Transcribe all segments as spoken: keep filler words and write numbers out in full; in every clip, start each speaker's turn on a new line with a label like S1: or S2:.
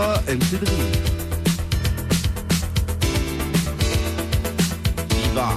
S1: toi, M C Dream. Il va.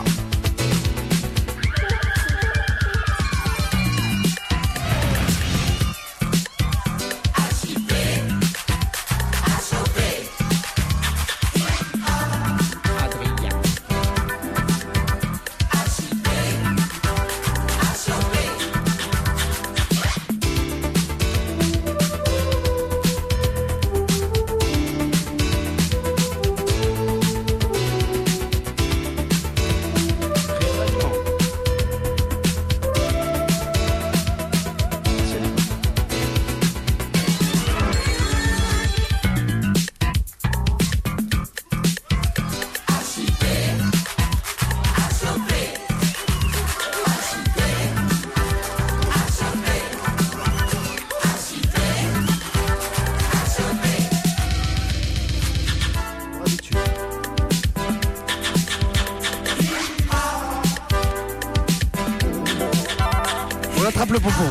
S1: On attrape le pompon.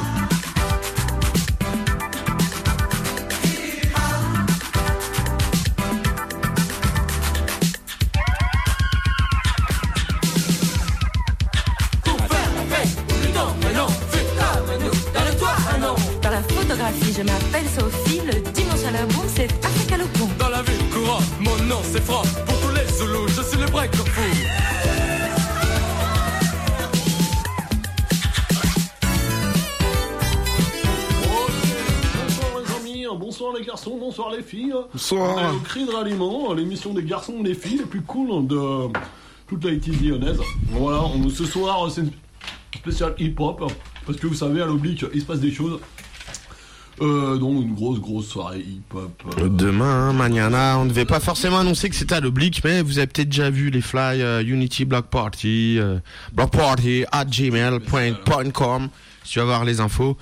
S2: Dans la photographie, je m'appelle Sophie. Le dimanche à la boum, c'est Africa le pont.
S3: Dans la ville courante, mon nom c'est Franck. Pour tous les Zoulous, je suis le break fou.
S4: Bonsoir les garçons, bonsoir les filles.
S1: Bonsoir.
S4: On est au Cri de Ralliement, l'émission des garçons et des filles les plus cool de toute la Haïti lyonnaise. Voilà, on, ce soir c'est une spéciale hip-hop, parce que vous savez, à l'oblique, il se passe des choses. Euh, donc une grosse grosse soirée hip-hop. Euh...
S1: Demain, mañana, on ne devait pas forcément annoncer que c'était à l'oblique, mais vous avez peut-être déjà vu les fly euh, Unity Block Party, euh, block party at gmail point com, si tu vas voir les infos.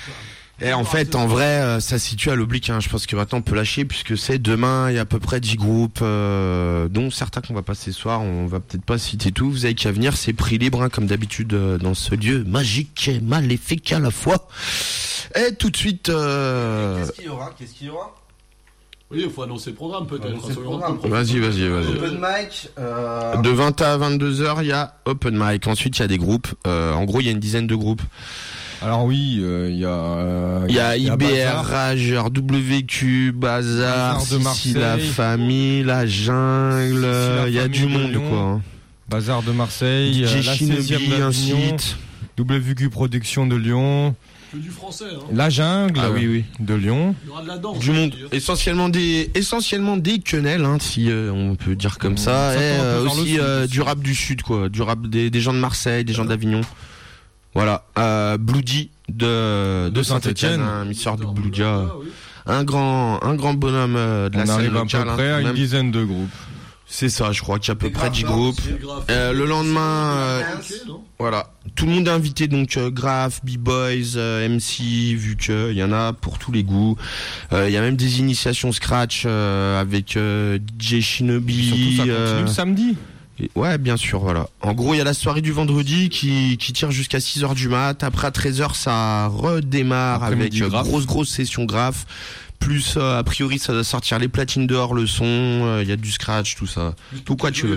S1: Et en fait, en vrai, euh, ça se situe à l'oblique. Hein. Je pense que maintenant on peut lâcher, puisque c'est demain, il y a à peu près dix groupes, euh, dont certains qu'on va passer ce soir. On va peut-être pas citer tout. Vous avez qu'à venir, c'est prix libre, hein, comme d'habitude, euh, dans ce lieu magique et maléfique à la fois. Et tout de suite... Euh...
S5: Qu'est-ce qu'il y aura Qu'est-ce qu'il y aura
S4: Oui, il faut annoncer le programme peut-être.
S5: Annoncer le programme.
S1: Vas-y, vas-y, vas-y.
S5: Open mic. Euh...
S1: De vingt à vingt-deux heures, il y a open mic. Ensuite, il y a des groupes. Euh, en gros, il y a une dizaine de groupes.
S6: Alors oui, il euh, y a... Euh,
S1: il y a I B R, Rageur, W Q, Bazar, Sissi la famille, La Jungle, il y a du monde quoi.
S6: Bazar de Marseille,
S1: D J
S6: la
S1: Shinobi,
S6: seizième
S1: un
S6: d'Avignon,
S1: site.
S6: W Q Production de Lyon.
S4: C'est du français, hein.
S6: La Jungle,
S1: ah oui oui,
S6: de Lyon.
S4: Il y aura de la danse.
S1: Du monde, essentiellement des, essentiellement des quenelles, hein, si euh, on peut dire comme ça,
S6: ça
S1: et euh,
S6: aussi
S1: aussi euh, du rap du sud quoi, du rap des, des gens de Marseille, des gens d'Avignon. Voilà, euh, Bloody de, de, de Saint-Etienne, un misseur de Bloodia, un grand, un grand bonhomme euh, de la scène locale.
S6: On arrive à peu près à une dizaine de groupes.
S1: C'est ça, je crois qu'il y a à peu près dix groupes. Euh, le lendemain, euh, voilà, tout le monde est invité, donc euh, Graph, B-Boys, euh, M C, vu qu'il y en a pour tous les goûts. Euh, il y a même des initiations scratch euh, avec euh, D J Shinobi.
S6: Surtout ça continue
S1: euh,
S6: le samedi.
S1: Et ouais, bien sûr, voilà. En gros, il y a la soirée du vendredi qui, qui tire jusqu'à six heures du mat. Après, à treize heures, ça redémarre avec euh, grosse, grosse session graph. Plus, euh, a priori, ça doit sortir les platines dehors, le son, il euh, y a du scratch, tout ça. Tout quoi tu veux.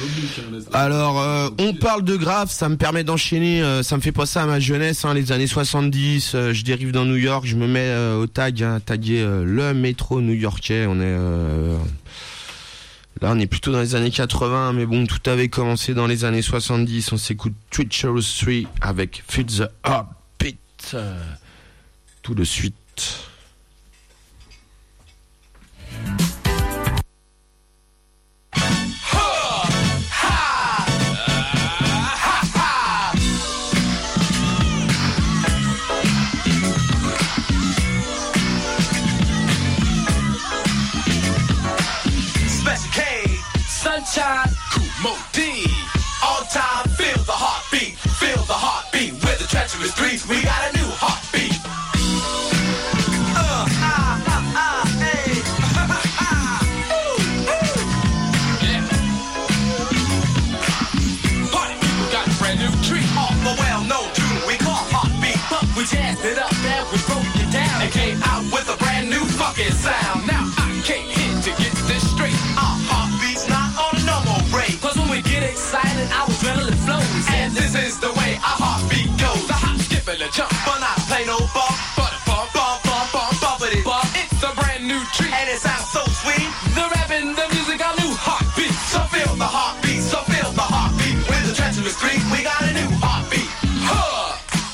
S1: Alors, euh, on parle de graph, ça me permet d'enchaîner, euh, ça me fait penser à ma jeunesse, hein, les années soixante-dix, euh, je dérive dans New York, je me mets euh, au tag, hein, taguer euh, le métro new-yorkais, on est... Euh, Là, on est plutôt dans les années quatre-vingts, mais bon, tout avait commencé dans les années soixante-dix. On s'écoute Treacherous trois avec Feel the Heartbeat. Euh, tout de suite.
S3: Sunshine, Kumo D. All time, feel the heartbeat, feel the heartbeat. With the treacherous streets, we got a new heartbeat. Uh, ah, ah, ah, hey. Ooh, ooh. Yeah. Party people got a brand new treat. Off the well-known tune we call Heartbeat. But we jazzed it up and we broke it down and came out with a brand new fucking sound. Now I came here to get this straight. Our heartbeat's not on a normal rate. Cause when we get excited, our adrenaline flows. And this is the way our heartbeat goes. The hop, skip, and the jump, but not play no bump. But a bump, bump, bump, bump, bumpity bump. It's a brand new treat, and it sounds so sweet. The rap and the music, our new heartbeat. So feel the heartbeat, so feel the heartbeat. With the treacherous three, we got a new heartbeat. Huh!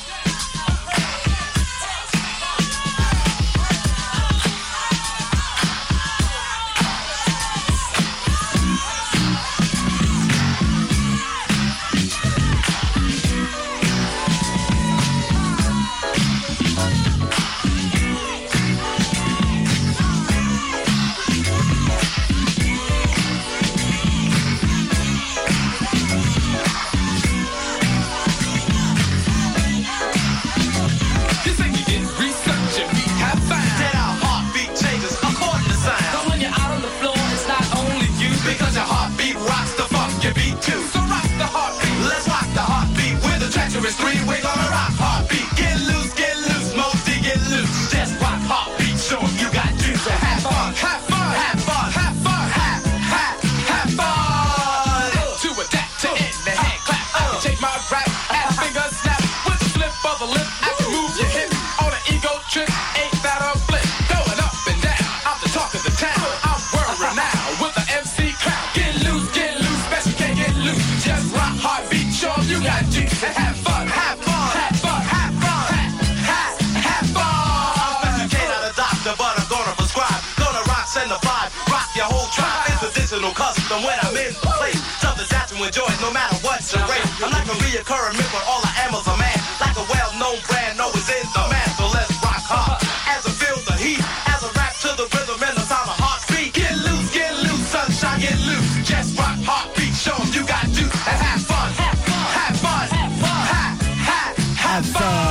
S3: Because your heartbeat rocks the funk you beat too. So rock the heartbeat, let's rock the heartbeat. With a treacherous three, we're gonna rock heartbeat. Get loose, get loose, Mosey, get loose. Just rock heartbeat, show 'em you got juice. So have fun, have fun, have fun, have fun, have, have, have fun. To adapt to it, the hand clap. I can take my rap, ass finger snap. With the flip of the lip, I can move your hip. On an ego trip, ain't that a flip? Going up and down, I'm the talk of the town. I'm worried now with the M C crowd. Get loose, get loose, best you can't get loose. Just rock, heartbeat, show 'em you got juice. And have fun, have fun, have fun, have fun, have, have, have fun. I'm educated, not a doctor, but I'm gonna prescribe. Gonna rock, send the vibe, rock your whole tribe. It's additional custom when I'm in the place. Something that to enjoy no matter what's your rate. I'm like a reoccurring myth, but all I am is a man. Like a well-known brand, always in demand. So let's rock hard as I feel the heat. As I rap to the rhythm and the sound of heartbeat. Get loose, get loose, sunshine, get loose. Just rock heartbeat, show 'em you got juice. And have fun, have fun, have fun, have fun, have, have, have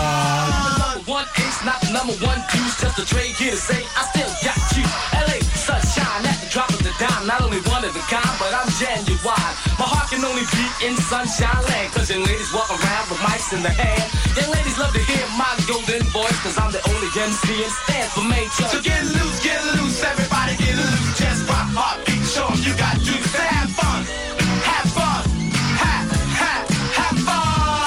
S3: fun. Number one ace, not the number one juice. Just a trade here to say I still got you. L A sunshine at the drop of the dime. Not only one of a kind, but I'm genuine. My heart can only beat in sunshine land. Cause young ladies walk around with mics in the hand. Young ladies love to hear my golden voice. Cause I'm the only M C and stand for major. So get loose, get loose, everybody get loose. Just rock heartbeat, show 'em you got juice. So have fun, have fun, have, have, have fun.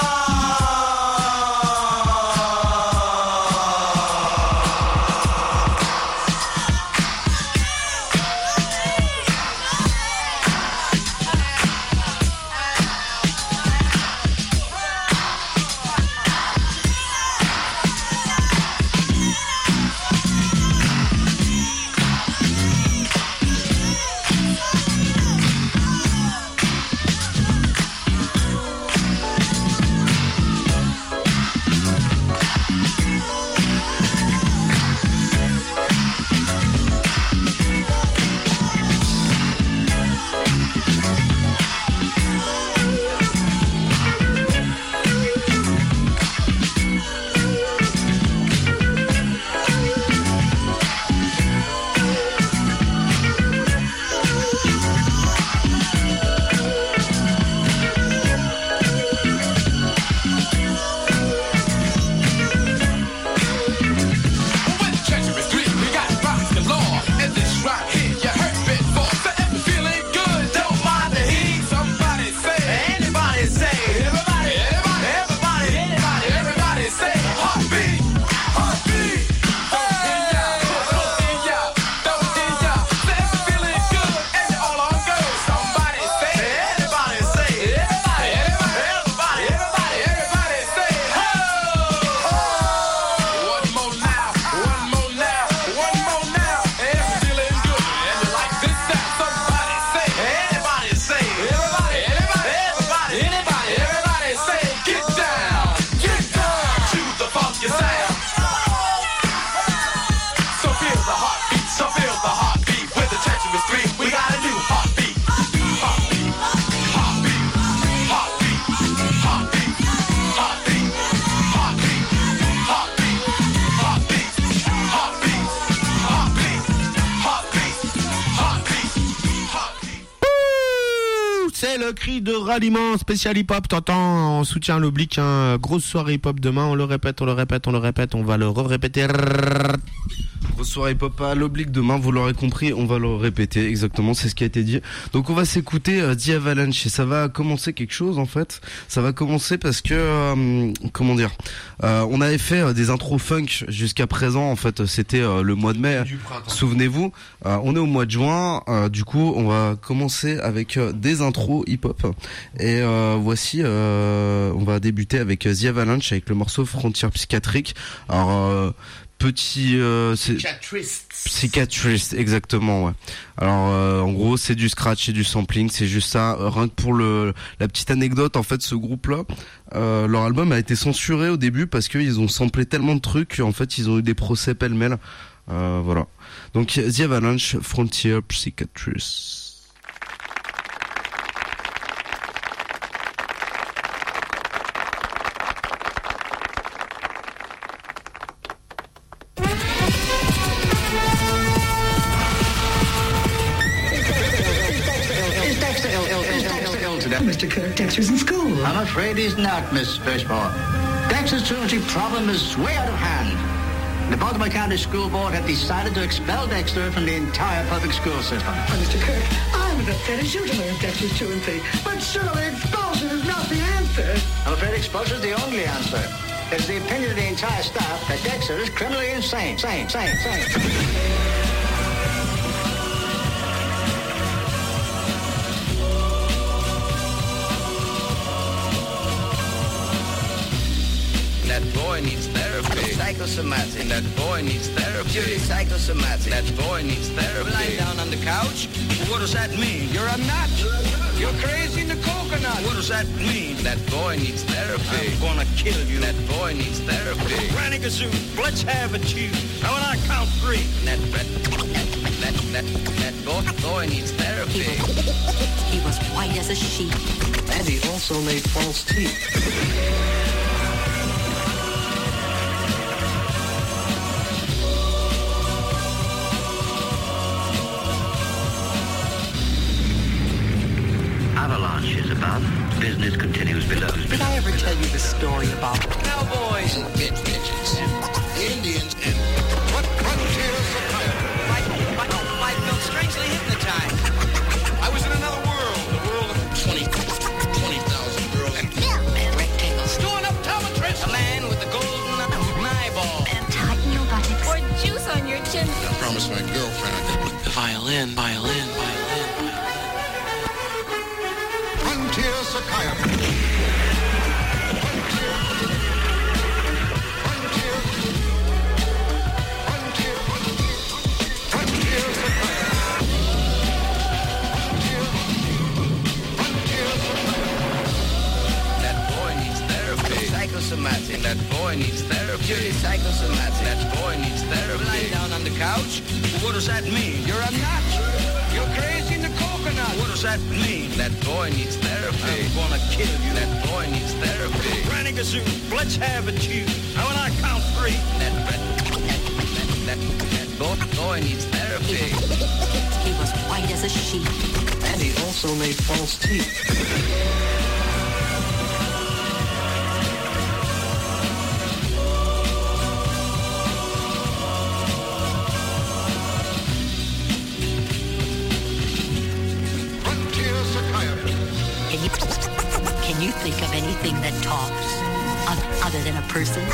S1: C'est le cri de ralliement spécial hip-hop. T'entends, on soutient l'oblique, hein. Grosse soirée hip-hop demain. On le répète, on le répète, on le répète. On va le re-répéter. Grosse soirée hip-hop à l'oblique demain, vous l'aurez compris, on va le répéter, exactement, c'est ce qui a été dit. Donc on va s'écouter euh, The Avalanche et ça va commencer quelque chose en fait. Ça va commencer parce que, euh, comment dire, euh, on avait fait euh, des intros funk jusqu'à présent, en fait c'était euh, le mois de mai, souvenez-vous. Euh, on est au mois de juin, euh, du coup on va commencer avec euh, des intros hip-hop. Et euh, voici, euh, on va débuter avec euh, The Avalanche avec le morceau Frontière Psychiatrique. Alors... Euh, Petit euh,
S5: Psychiatrist.
S1: Psychiatrist, exactement, ouais. Alors euh, en gros c'est du scratch et du sampling, c'est juste ça. Euh, rien que pour le la petite anecdote, en fait ce groupe-là, euh, leur album a été censuré au début parce qu'ils ont samplé tellement de trucs qu'en fait ils ont eu des procès pêle-mêle. Euh, voilà. Donc The Avalanche, Frontier Psychiatrist.
S7: Mister Kirk, Dexter's in school.
S8: I'm afraid he's not, Miss Fishmore. Dexter's truancy problem is way out of hand. The Baltimore County School Board have decided to expel Dexter from the entire public school system.
S7: Well, Mister Kirk, I was upset as you to learn Dexter's truancy, but surely expulsion is not the answer.
S8: I'm afraid expulsion is the only answer. It's the opinion of the entire staff that Dexter is criminally insane. Sane, sane, sane.
S9: That boy needs therapy.
S8: Psychosomatic.
S9: That boy needs therapy.
S8: Purely psychosomatic.
S9: That boy needs therapy.
S8: Lying down on the couch?
S9: What does that mean?
S8: You're a nut. You're crazy in the coconut.
S9: What does that mean? That boy needs therapy.
S8: I'm gonna kill you.
S9: That boy needs therapy.
S8: Granny Gazoo, let's have a chew. Now when I count three.
S9: That that that that that boy, boy needs therapy.
S2: He was white as a sheet.
S8: And he also made false teeth. Avalanche is above. Business continues below.
S7: Did I ever tell you the story about
S9: Cowboys and bitch bitches. Indians and
S3: What frontiers of fire?
S9: I felt strangely hypnotized. I was in another world, the world of twenty, twenty thousand girls and
S2: Rectangles.
S9: doing optometrist. A man with the golden eyeball.
S2: And tighten your buttocks.
S10: Or juice on your chin.
S9: I promised my girlfriend I could.
S11: The violin, violin, violin.
S3: Frontier psychiatry. Frontier. Frontier. Frontier. Frontier psychiatry. Frontier. Frontier psychiatry.
S9: That boy needs therapy.
S8: Psychosomatic.
S9: That boy needs therapy.
S8: Purely psychosomatic.
S9: That boy needs therapy.
S8: Lying down on the couch?
S9: What does that mean?
S8: You're a nut. You're crazy in the coconut.
S9: What does that mean? That boy needs therapy.
S8: I'm gonna kill you.
S9: That boy needs therapy.
S8: Granny Gazoo, let's have a chew. Now when I count three.
S9: That that that, that, that boy, boy needs therapy.
S2: He was white as a sheet.
S8: And he also made false teeth.
S3: Frontier psychiatry.
S2: Can you, can you think of anything that talks o- other than a person?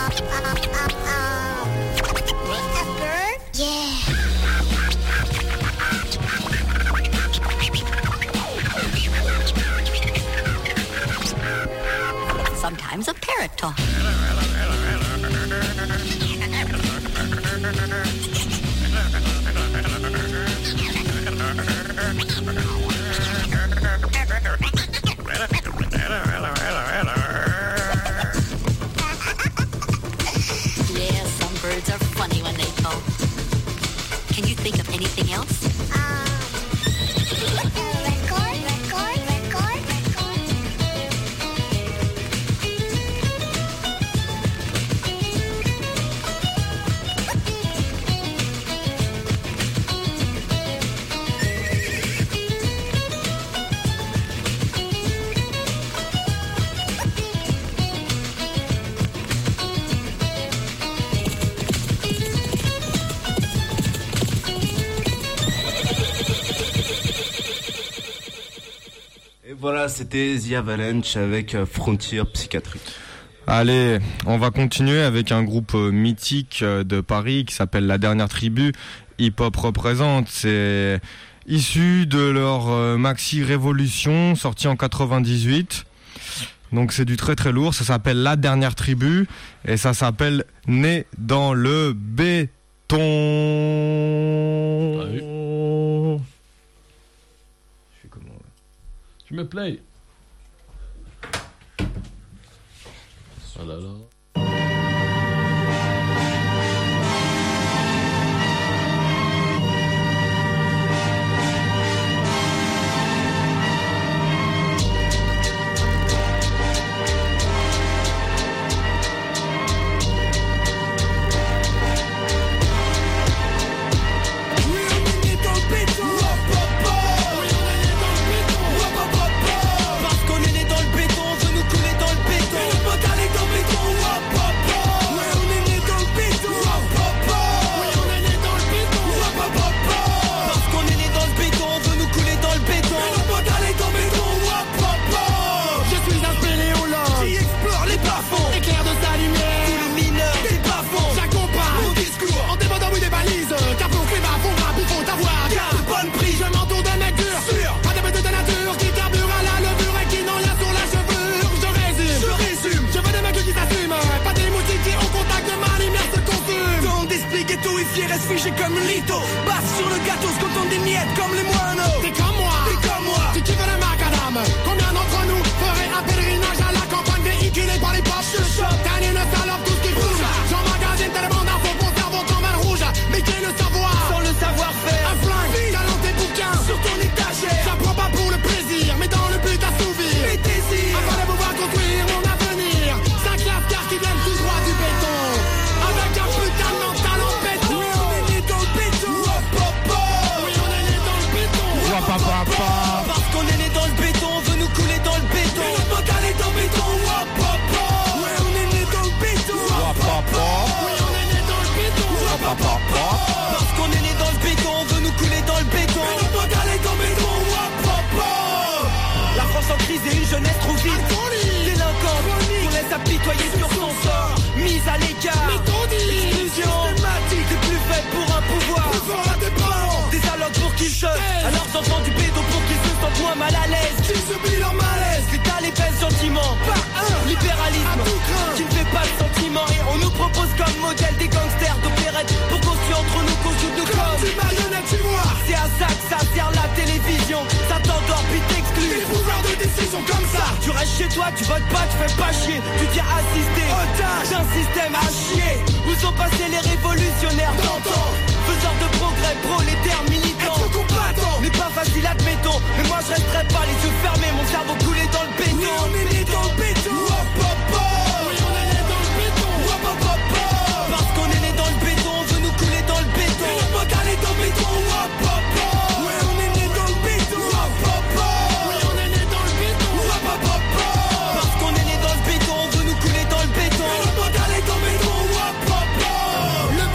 S2: Sometimes a parrot talks. Yeah, some birds are funny when they talk. Can you think of anything else?
S10: Voilà, c'était The Avalanche avec euh, Frontier Psychiatrique.
S6: Allez, on va continuer avec un groupe euh, mythique euh, de Paris qui s'appelle La Dernière Tribu. Hip Hop représente, c'est issu de leur euh, maxi Révolution, sorti en quatre-vingt-dix-huit. Donc c'est du très très lourd, ça s'appelle La Dernière Tribu et ça s'appelle Né dans le béton.
S4: Ah oui.
S6: Je fais comment là ?
S4: Tu mets play. Oh là là.
S3: Reste figé comme une litho. Basse sur le gâteau, se contente des miettes comme les moineaux. T'es comme moi, t'es comme moi, tu kiffes le macadam. Combien d'entre nous feraient un pèlerinage à la campagne véhiculé par les poches de shop? T'as une salope, tout ce qui bouge. J'emmagasine tellement d'infos pour cerveau comme un rouge. Mais qui est le savoir? Sans le savoir-faire. Un flingue, talent tes bouquins sur ton étagère. J'apprends pas pour le plaisir, mais dans le but d'assouvir mes désirs. Afin de pouvoir construire mon avenir. Cinq lascars qui viennent tout droit du béton. Avec un putain de mental en béton.
S6: Papa.
S3: Parce qu'on est né dans le béton, on veut nous couler dans le béton. Et notre mental est dans le béton, wap papa. Ouais, on est né dans le béton, wap papa. Oui, on est né dans le béton, wap papa. Parce qu'on est né dans le béton, on veut nous couler dans le béton. Et notre mental est dans le béton, wap papa. La France en crise et une jeunesse trop vite. Délinquante, qu'on laisse apitoyer sur son sort. Mise à l'écart, exclusion systématique. T'es plus fait pour un pouvoir, plus fort à tes parents. Des allocs pour qu'ils chutent à leurs enfants du béton pour qu'ils se sentent moins mal à l'aise. Qu'ils subissent leur malaise. L'État les pèse gentiment. Pas un libéralisme qui ne fait pas de sentiment. Et on nous propose comme modèle des gangsters d'opérette pour construire entre nous qu'on joue de com. Tu marionnette, tu vois. C'est à ça que ça sert la télévision. Ça t'endort puis t'exclut. Les pouvoirs de décision comme ça. Tu restes chez toi, tu votes pas, tu fais pas chier. Tu tiens assisté otage d'un système à chier. Où sont passés les révolutionnaires d'antan? Faiseurs de progrès, prolétaires, militants. Être combattant n'est pas facile, admettons. Mais moi je resterai pas les yeux fermés, mon cerveau coulé dans le béton. Oui, on est né dans le béton. Wap papa. Oui, on est né dans le béton. Wap papa. Parce qu'on est né dans le béton, on veut nous couler dans le béton. Et notre mental est dans le béton. Wap papa. Oui, on est né dans le béton. Wap papa. Oui, on est né dans le béton. Wap papa. Parce qu'on est né dans le béton, on veut nous couler dans le béton. Et notre mental est dans le béton. Wap papa. Le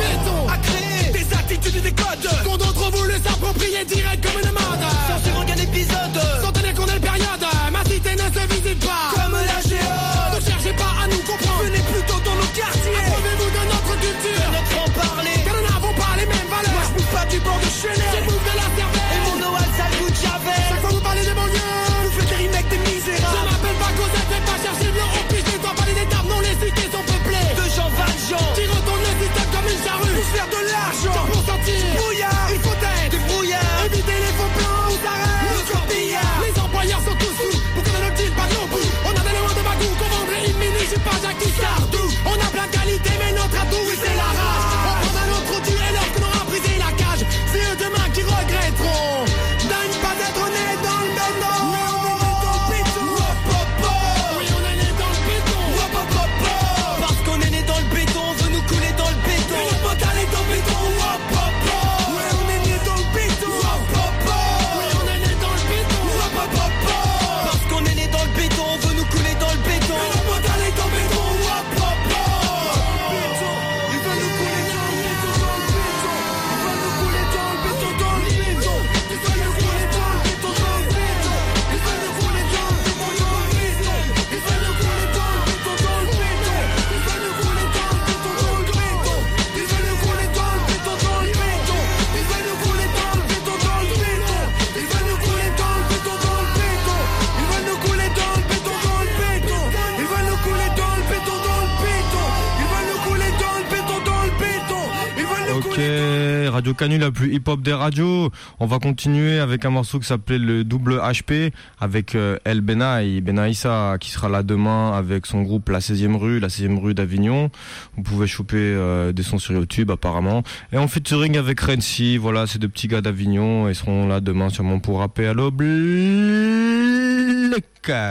S6: Ok, Radio Canu, la plus hip-hop des radios. On va continuer avec un morceau qui s'appelait le double H P avec euh, El Benaï, Benaïssa, qui sera là demain avec son groupe La seizième rue, La seizième rue d'Avignon. Vous pouvez choper euh, des sons sur YouTube apparemment. Et en featuring avec Renzi, voilà, c'est deux petits gars d'Avignon. Ils seront là demain sûrement pour rapper à l'oblique.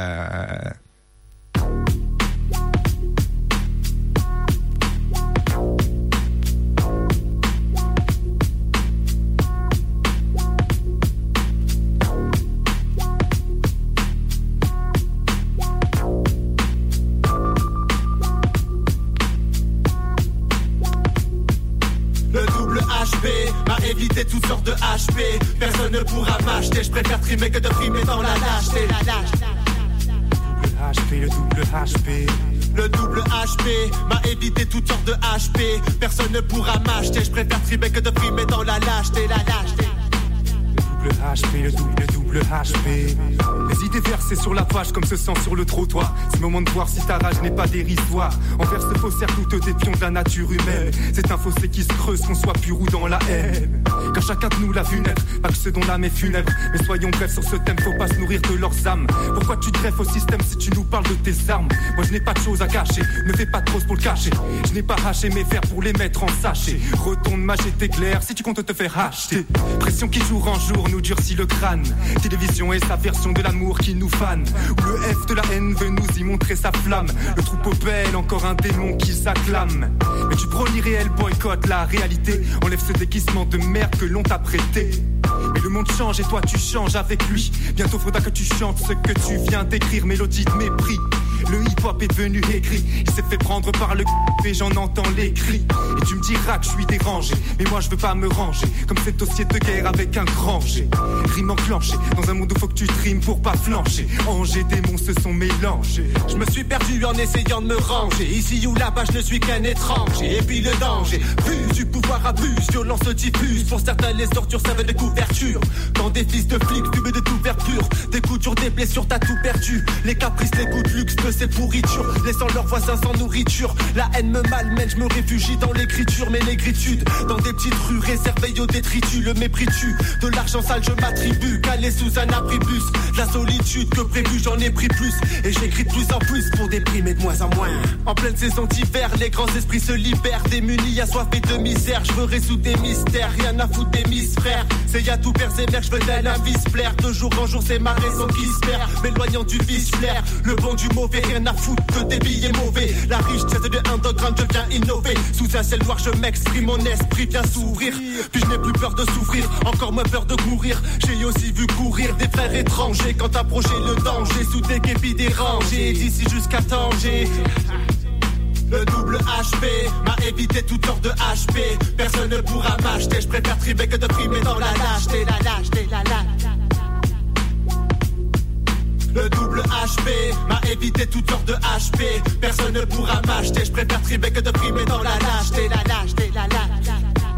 S12: M'a évité toutes sortes de H P. Personne ne pourra m'acheter. Je préfère trimer que de frimer dans la lâcheté. La lâcheté. Double H P, le double H P. Le double H P m'a évité toutes sortes de H P. Personne ne pourra m'acheter. Je préfère trimer que de frimer dans la lâcheté. La lâcheté. Le double H P, le double, le double H P. Les idées versées sur la page comme ce sang sur le trottoir. C'est le moment de voir si ta rage n'est pas dérisoire. Envers ce faussaire, tout des pions de la nature humaine. C'est un fossé qui se creuse, qu'on soit pur ou dans la haine. Car chacun de nous l'a vu naître, pas que ceux dont l'âme est funèbre. Mais soyons brefs sur ce thème, faut pas se nourrir de leurs âmes. Pourquoi tu te greffes au système si tu nous parles de tes armes? Moi je n'ai pas de choses à cacher, ne fais pas de prose pour le cacher. Je n'ai pas haché mes fers pour les mettre en sachet. Retourne mâcher tes glaires si tu comptes te faire acheter. Pression qui jour en jour nous durcit le crâne. Télévision est sa version de l'amour qui nous fane. Où le F de la haine veut nous y montrer sa flamme. Le troupeau belle, encore un démon qui s'acclame. Mais tu prônes l'irréel, boycott la réalité. Enlève ce déguisement de merde que l'on t'a prêté. Mais le monde change et toi tu changes avec lui. Bientôt faudra que tu chantes ce que tu viens d'écrire. Mélodie de mépris. Le hip-hop est devenu aigri. Il s'est fait prendre par le et j'en entends les cris. Et tu me diras que je suis dérangé, mais moi je veux pas me ranger. Comme cet dossier de guerre avec un grand G. Rime enclenchée, dans un monde où faut que tu trimes pour pas flancher. Anges et démons se sont mélangés. Je me suis perdu en essayant de me ranger. Ici ou là-bas je ne suis qu'un étranger. Et puis le danger, plus du pouvoir abuse, violence se diffuse. Pour certains les tortures servent de couverture. Quand des fils de flics fument de tout verre pur. Des coutures, des blessures, t'as tout perdu. Les caprices, les goûts de luxe de ces pourritures, laissant leurs voisins sans nourriture. La haine me malmène, je me réfugie dans l'écriture. Mes négritudes, dans des petites rues réservées aux détritus. Le mépris tue, de l'argent sale je m'attribue. Calé sous un abribus, la solitude que prévu j'en ai pris plus. Et j'écris de plus en plus pour déprimer de moins en moins. En pleine saison d'hiver, les grands esprits se libèrent. Démunis, assoiffés de misère, je veux résoudre des mystères. Rien à foutre des miss frères. C'est y'a tout père et mère, je veux d'un avis plaire. De jour en jour c'est ma raison qui se perd. M'éloignant du vice flair, le bon du mauvais. Rien à foutre que des billets mauvais. La richesse de underground, je viens innover. Sous un ciel noir, je m'exprime, mon esprit vient s'ouvrir. Puis je n'ai plus peur de souffrir, encore moins peur de mourir. J'ai aussi vu courir des frères étrangers quand approchait le danger. Sous des képis dérangés, d'ici jusqu'à Tanger. Le double H P m'a évité toutes sortes de H P. Personne ne pourra m'acheter, je préfère trimer que de primer dans la lâcheté. La lâcheté, la lâcheté. Le double H P m'a évité toutes sortes de H P. Personne ne pourra m'acheter, je préfère trimer que de primer dans la lâcheté. La lâcheté, la lâcheté.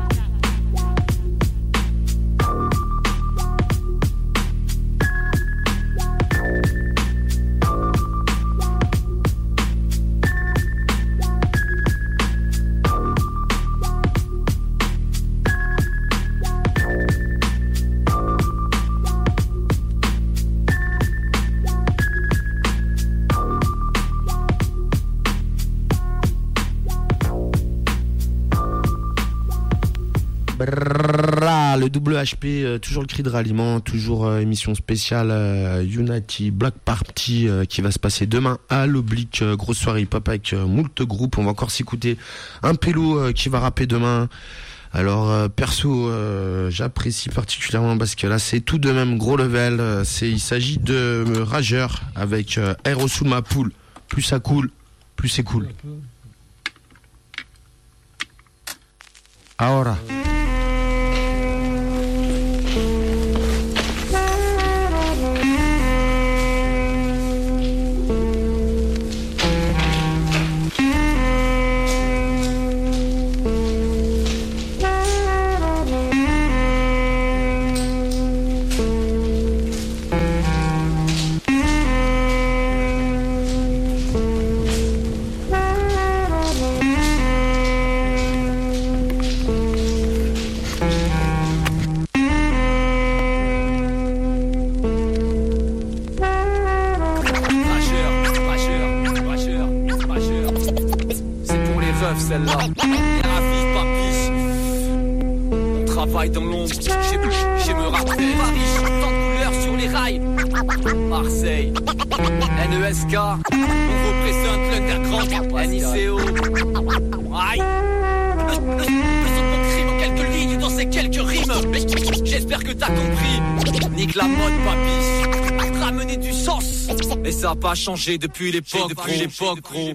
S1: Le double H P, euh, toujours le cri de ralliement, toujours euh, émission spéciale euh, Unity Black Party euh, qui va se passer demain à l'Oblique, euh, grosse soirée hip-hop avec euh, moult groupes. On va encore s'écouter un pélo euh, qui va rapper demain. Alors euh, perso, euh, j'apprécie particulièrement parce que là c'est tout de même gros level. Euh, c'est, il s'agit de euh, Rageur avec euh, Aéro sous ma poule. Plus ça coule, plus c'est cool. Ahora.
S13: travaille dans l'ombre. J'ai me rappelé Paris, tant de couleurs sur les rails. Marseille, N E S K, on représente l'underground. N I C O. Aïe. Le, le, le son de mon crime en quelques lignes dans ces quelques rimes. J'espère que t'as compris. Nique la mode, papy. Ramener du sens. Et ça a pas changé depuis l'époque, depuis l'époque, gros.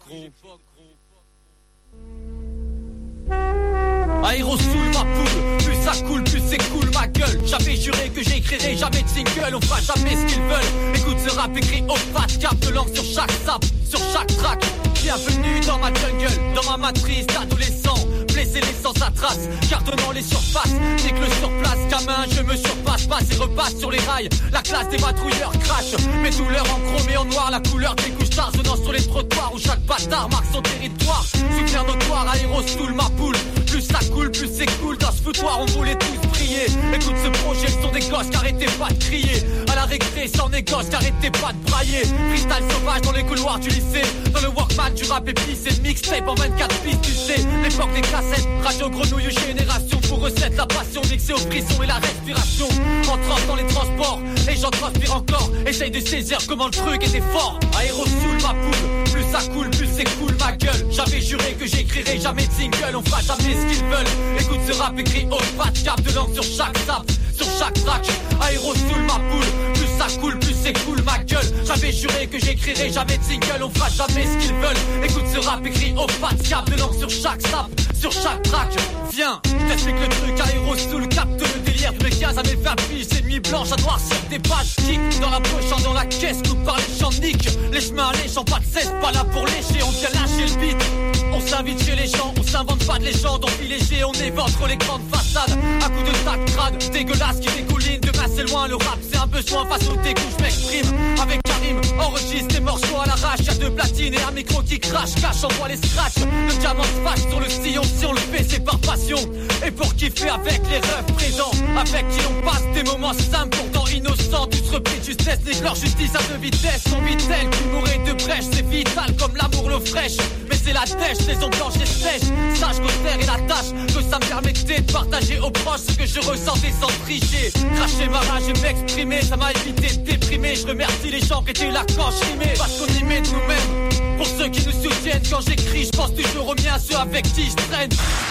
S13: Aérosoul ma poule, plus ça coule, plus c'est cool ma gueule. J'avais juré que j'écrirais jamais de single, on fera jamais ce qu'ils veulent. Écoute ce rap écrit au fat, cap de langue sur chaque sap, sur chaque track. Bienvenue dans ma jungle, dans ma matrice d'adolescent. Blessé les sans à trace, gardonnant les surfaces. Dès que le surplace, gamin, je me surpasse. Passe et repasse sur les rails, la classe des patrouilleurs crache. Mes douleurs en chrome et en noir, la couleur des couches d'argent sur les trottoirs où chaque bâtard marque son territoire. Souvenir notoire, aérosoul ma poule. Plus ça coule, plus c'est cool. Dans ce foutoir, on voulait tous briller. Écoute ce projet, le son des gosses, qu'arrêtez pas de crier. À la récré, sans négoce, qu'arrêtez pas de brailler. Freestyle sauvage dans les couloirs du lycée. Dans le Walkman, du rap épicé. Mixtape en vingt-quatre pistes, tu sais. L'époque des cassettes, radio grenouille, génération. Pour recette, la passion mixée au frisson et la respiration. En transe dans les transports, les gens transpirent encore. Essaye de saisir comment le truc était fort. Aérosoul ma poule, plus ça coule, plus c'est cool ma gueule. J'avais juré que j'écrirais jamais de single, on fera jamais ce qu'ils veulent. Écoute ce rap écrit au pas de cap de langue sur chaque sap, sur chaque track. Aérosoul ma poule, plus ça coule, plus c'est cool ma gueule. J'avais juré que j'écrirais jamais de single, on fera jamais ce qu'ils veulent. Écoute ce rap écrit au pas de cap de langue sur chaque sap, sur chaque track. Viens, je t'explique le truc. Aérosoul capte le délire de mes quinze à mes vingt piges. C'est nuit blanche à noircir des pages. Kick dans la poche, dans la caisse, coupe par les champs nique. Les chemins alléchants, pas de cesse, pas là pour lécher. On vient lâcher le beat. On s'invite chez les gens, on s'invente pas de légendes. On fit léger, on éventre les grandes façades. À coups de tac crade, dégueulasse qui dégouline. Demain c'est loin, le rap c'est un besoin. Face au dégoût, je m'exprime avec Karim. Enregistre des morceaux à l'arrache. Y'a deux platines et un micro qui crache. Cache, envoie les scratchs. Le diamant se fâche sur le sillon. Si on le fait, c'est par passion. Et pour kiffer avec les rêves présents. Avec qui on passe des moments simples, pourtant innocents. Tous repris de justesse, nique leur justice à deux vitesses. On vit tel qu'une mourée de brèche. C'est vital comme l'amour, l'eau fraîche. Mais c'est la dèche, saison blanche et sèche. Sache qu'austère est la tâche, que ça me permettait de partager aux proches ce que je ressentais sans tricher. Cracher ma rage et m'exprimer, ça m'a évité de déprimer. Je remercie les gens qui étaient là quand je rimais, parce qu'on y met de nous-mêmes. Pour ceux qui nous soutiennent quand j'écris, je pense toujours aux miens, ceux avec qui je traîne.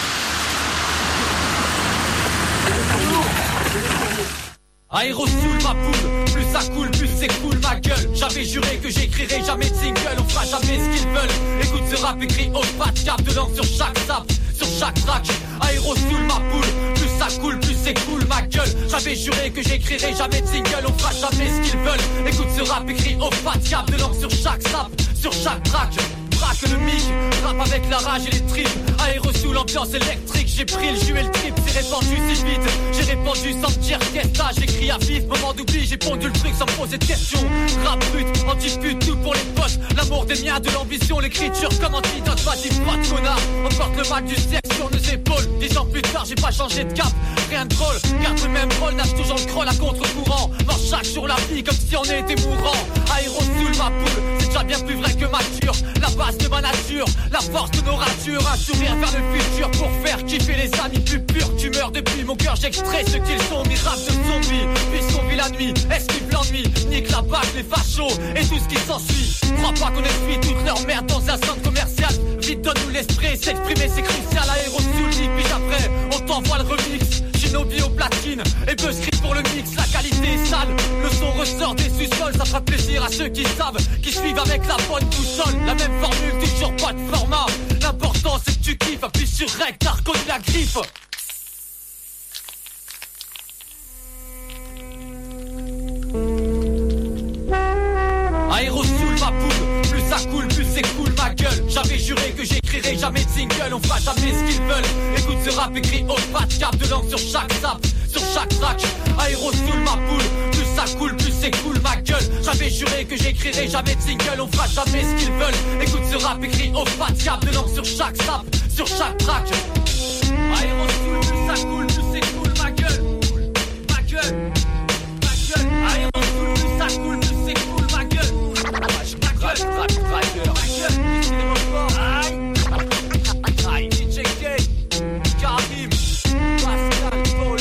S13: Aérosoul ma poule, plus ça coule, plus c'est cool ma gueule. J'avais juré que j'écrirais jamais de single, on fera jamais ce qu'ils veulent. Écoute ce rap écrit au pas de cap de langue sur chaque sap, sur chaque track. Aérosoul ma poule, plus ça coule, plus c'est cool ma gueule. J'avais juré que j'écrirais jamais de single, on fera jamais ce qu'ils veulent. Écoute ce rap écrit au pas de cap de langue sur chaque sap, sur chaque track. Braque le mic, rap avec la rage et les tripes. Aérosoul, ambiance électrique, j'ai pris le jus et le trip. C'est répandu si vite, j'ai répandu sans me dire qu'est-ce que j'écris à vif, moment d'oubli, j'ai pondu le truc sans me poser de questions. Rap brut, anti-pute, tout pour les potes. L'amour des miens, de l'ambition, l'écriture comme antidote. Vas-y, pas de connard, on porte le mal du siècle sur nos épaules. Dix ans plus tard, j'ai pas changé de cap, rien de drôle. Garde le même rôle, nage toujours le crawl à contre-courant. Mange chaque jour la vie comme si on était mourant. Aérosoul ma poule, c'est déjà bien plus vrai que mature. La base de ma nature, la force de nos ratures. Un sourire vers le futur pour faire kiffer les amis plus purs. Tu meurs depuis mon cœur, j'extrais ce qu'ils sont. Mes raps de zombies, puisqu'on vit la nuit, esquive l'ennui. Nique la bague, les fachos et tout ce qui s'ensuit. Crois pas qu'on essuie toute leur merde dans un centre commercial. Vite donne-nous l'esprit, s'exprimer c'est crucial. Aérosoul, puis après on t'envoie le remix. Shinobi au platine et Buzzscript pour le mix. La qualité est sale, le son ressort des sous-sols. Ça fera plaisir à ceux qui savent, qui suivent avec la bonne boussole. La même formule, toujours pas de format. L'important c'est que tu kiffes, appuie sur rec, t'as reconnu la griffe. Aérosoul ma poule, plus ça coule, plus c'est cool ma gueule. J'avais juré que j'écrirais jamais de single, on fera jamais ce qu'ils veulent. Écoute ce rap écrit au pas de cap de langue sur chaque sap, sur chaque track. Aérosoul ma poule, plus ça coule, plus c'est cool ma gueule. J'avais juré que j'écrirais jamais de single, on fera jamais ce qu'ils veulent. Écoute ce rap écrit au pas de cap de langue sur chaque sap, sur chaque track. Aérosoul, plus ça coule, plus c'est cool ma gueule. Ma gueule, ma gueule. Aérosoul, plus ça coule, plus c'est cool ma gueule. Track, track, tracker. Ma gueule, ici les reports. Aïe, aïe, D J K, Karim, Pascal,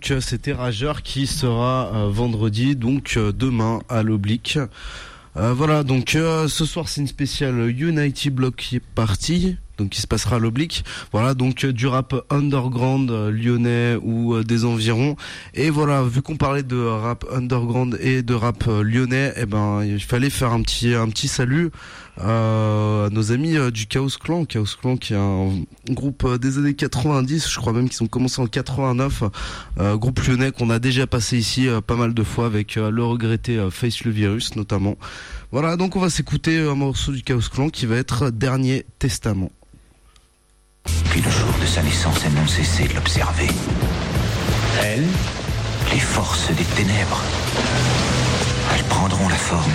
S10: donc euh, c'était Rageur qui sera euh, vendredi, donc euh, demain à l'Oblique. Euh, voilà, donc euh, ce soir c'est une spéciale Unity Block qui est partie, donc qui se passera à l'Oblique. Voilà, donc euh, du rap underground euh, lyonnais ou euh, des environs. Et voilà, vu qu'on parlait de rap underground et de rap euh, lyonnais, eh ben il fallait faire un petit un petit salut euh, à nos amis euh, du Chaos Clan. Chaos Clan qui est un groupe euh, des années quatre-vingt-dix, je crois même qu'ils ont commencé en quatre-vingt-neuf. Euh, groupe lyonnais qu'on a déjà passé ici euh, pas mal de fois avec euh, le regretté euh, Face le Virus notamment. Voilà, donc on va s'écouter un morceau du Chaos Clan qui va être Dernier Testament.
S14: Puis le jour de sa naissance, elles n'ont cessé de l'observer. Elles, les forces des ténèbres, elles prendront la forme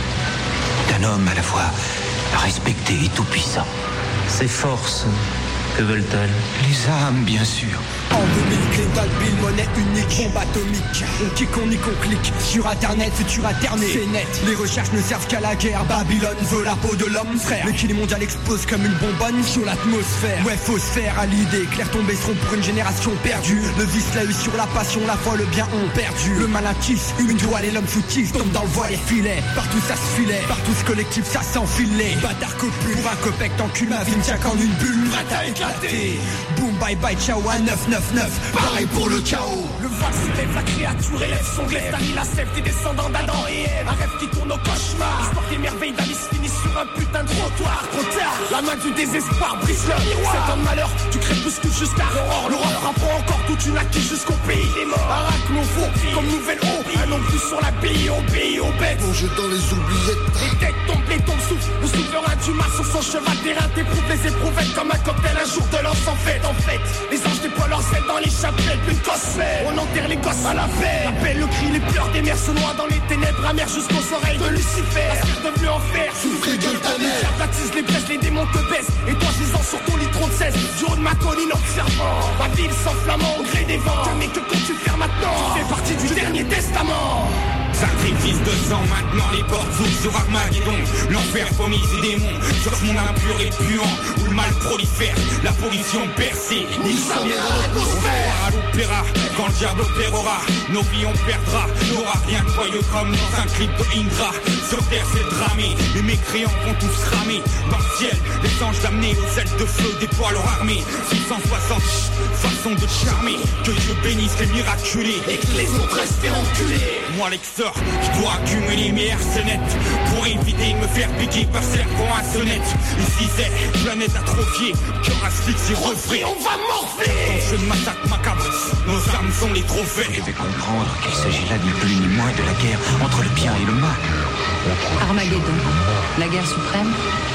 S14: d'un homme à la fois respecté et tout-puissant. Ces forces, que veulent-elles? Les âmes, bien sûr.
S12: En deux mille, Clédal, Bill, monnaie unique, bombe atomique. On kick, on nique, on clique. Sur internet, futur alterné. C'est net, les recherches ne servent qu'à la guerre. Babylone veut la peau de l'homme, frère. L'équilibre mondial explose comme une bonbonne sur l'atmosphère. Ouais, faut se faire à l'idée. Claire tombés seront pour une génération perdue. Le vice l'a eu sur la passion, la foi, le bien ont perdu. Le malin tisse, une toile et l'homme foutiste. Tombe dans le voile et filet. Partout ça se filait, partout ce collectif ça s'enfilait. Bâtard copu, pour un copec t'encule ma vie, tient qu'en une bulle. Prête à éclater. Boom, bye bye, ciao à neuf neuf neuf. Pareil pour le chaos. Le voile soulève, la créature élève son glaive. T'as mis la sève des descendants d'Adam et Ève. Un rêve qui tourne au cauchemar. L'histoire des merveilles d'Alice finit sur un putain de trottoir. Trop tard, la main du désespoir brise le miroir. C'est un malheur, tu crépuscules jusqu'à l'aurore. L'aurore rapprend encore toute une acquis jusqu'au pays des morts. Arachnophobie, comme nouvelle eau. Un nom plus sur la pays, obéi aux bêtes. Plongé dans les oubliettes. Les têtes tombent, les tombes souffle. Le souverain du mal sur son cheval d'airain. T'éprouve les éprouvettes comme un cocktail. Un jour de l'an sans fête. En fait, les anges déploient leurs ailes dans les chapelles d'une cosmètre. On enterre les gosses à la veille. L'appel, le cri, les pleurs des mers se noient dans les ténèbres amères jusqu'aux oreilles de Lucifer. La sphère devenue enfer, souffrez gueule ta mère. J'aplattise les brèches, les démons te baissent. Et toi gisant sur ton litron de seize, du haut de ma colline observant ma ville s'enflammant au gré des vents. Mais que comptes-tu faire maintenant? Tu fais partie du dernier testament.
S15: Sacrifice de sang, maintenant les portes s'ouvrent sur Armageddon. L'enfer promis des démons, sur mon impur et puant, où le mal prolifère, la pollution percée. Ni sa mère à l'atmosphère. À l'opéra, quand le diable opérera, nos vies on perdra. N'aura rien de joyeux comme dans un clip de Indra. Sur terre c'est dramé, les mécréants vont tous ramer. Dans le ciel, les anges damnés aux ailes de feu déploient leur armée. six cent soixante, façon de charmer. Que Dieu bénisse les miraculés et que les autres restent enculés. Moi l'exor, je dois accumuler mes arsenettes pour éviter de me faire piquer par serpent à sonnette. Ici c'est planète atrophiée, cœur asphyxié, refait, on va morfler. Dans ce massacre macabre, nos armes sont les trophées.
S14: Je vais comprendre qu'il s'agit là ni plus ni moins de la guerre entre le bien et le mal.
S16: Armageddon, la guerre suprême.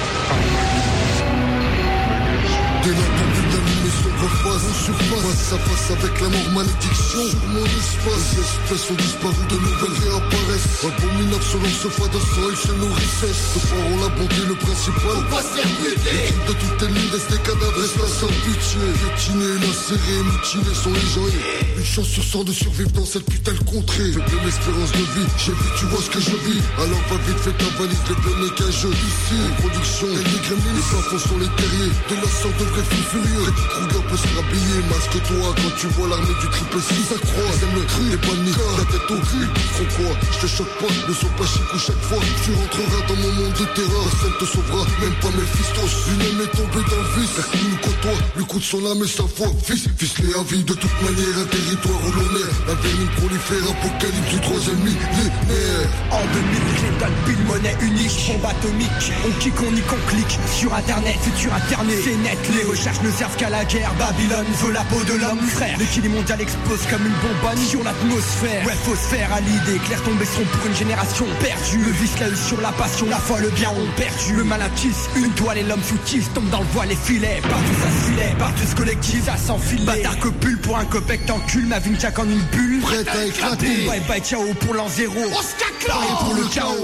S17: Dès la tombée d'un lumière sobre face en surface, face à face avec la mort malédiction. Sur mon espace, les espèces ont disparu, de nouvelles réapparaissent. Abominable selon ce fada sang, ils se nourrissaient. Ce soir on la bonté, le principal. Faut pas se faire buter. Les crimes de toutes les lignes, laissent des cadavres, restent là sans pitié. Piétinés, lacérés, mutilés sont les gens. Une chance sur cent de survivre dans cette putain de contrée. Fais de l'espérance de vie, j'ai vu, tu vois ce que je vis. Alors va vite, fais ta valise, le bleu n'est qu'un jeu. Ici, en production, et les gremlins, les enfants sont les terriers. De la sorte de vrai fou furieux. Freddy Krueger peut se rhabiller, masque-toi quand tu vois l'armée du triple six. Ça croise, aime le cru, les paniques, la tête au cul. Ils feront quoi? Je te choque pas, ne sois pas chic ou chaque fois. Tu rentreras dans mon monde de terreur, personne te sauvera, même pas Mephistos. Une aime est tombée dans le vice, car qui nous côtoie, lui coûte son âme et sa foi. Fils, ficelé à vie de toute manière, un territoire où l'on est. La vermine prolifère, apocalypse du troisième millénaire.
S12: En deux mille, Clédal, Bill, monnaie unique, bombe atomique. On kick, on nique, on clique. Sur internet, futur interné. C'est net, les recherches ne servent qu'à la guerre. Babylone veut la peau de l'homme, frère. L'équilibre mondial explose comme une bonbonne sur l'atmosphère. Ouais, faut se faire à l'idée. Claire tombés seront pour une génération perdue. Le vice l'a eu sur la passion, la foi, le bien ont perdu. Le malin tisse, une toile et l'homme foutiste tombe dans le voile et filet. Partout ça se filet, partout ce collectif ça s'enfile. Bâtard copule pour un copec t'encule. Ma vie ne tient qu'en une bulle.
S17: Prête à éclater.
S12: Bye bye ciao pour l'an zéro. Et pour le chaos.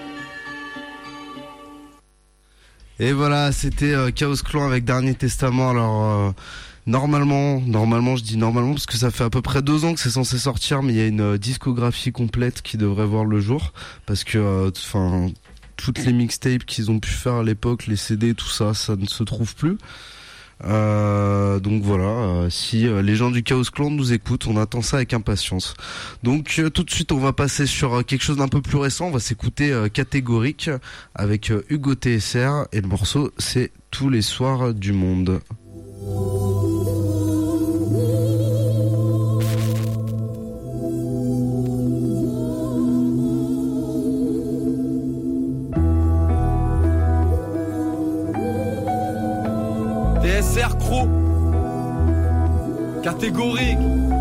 S10: Et voilà, c'était euh, Chaos Clan avec Dernier Testament. Alors euh, normalement, normalement, je dis normalement parce que ça fait à peu près deux ans que c'est censé sortir, mais il y a une euh, discographie complète qui devrait voir le jour parce que, enfin, euh, toutes les mixtapes qu'ils ont pu faire à l'époque, les C D, tout ça, ça ne se trouve plus. Euh, donc voilà, euh, si euh, les gens du Chaos Clan nous écoutent, on attend ça avec impatience. Donc euh, tout de suite on va passer sur euh, quelque chose d'un peu plus récent, on va s'écouter euh, Catégorique avec euh, Hugo T S R et le morceau c'est Tous les soirs du monde.
S18: T S R Crew, catégorique.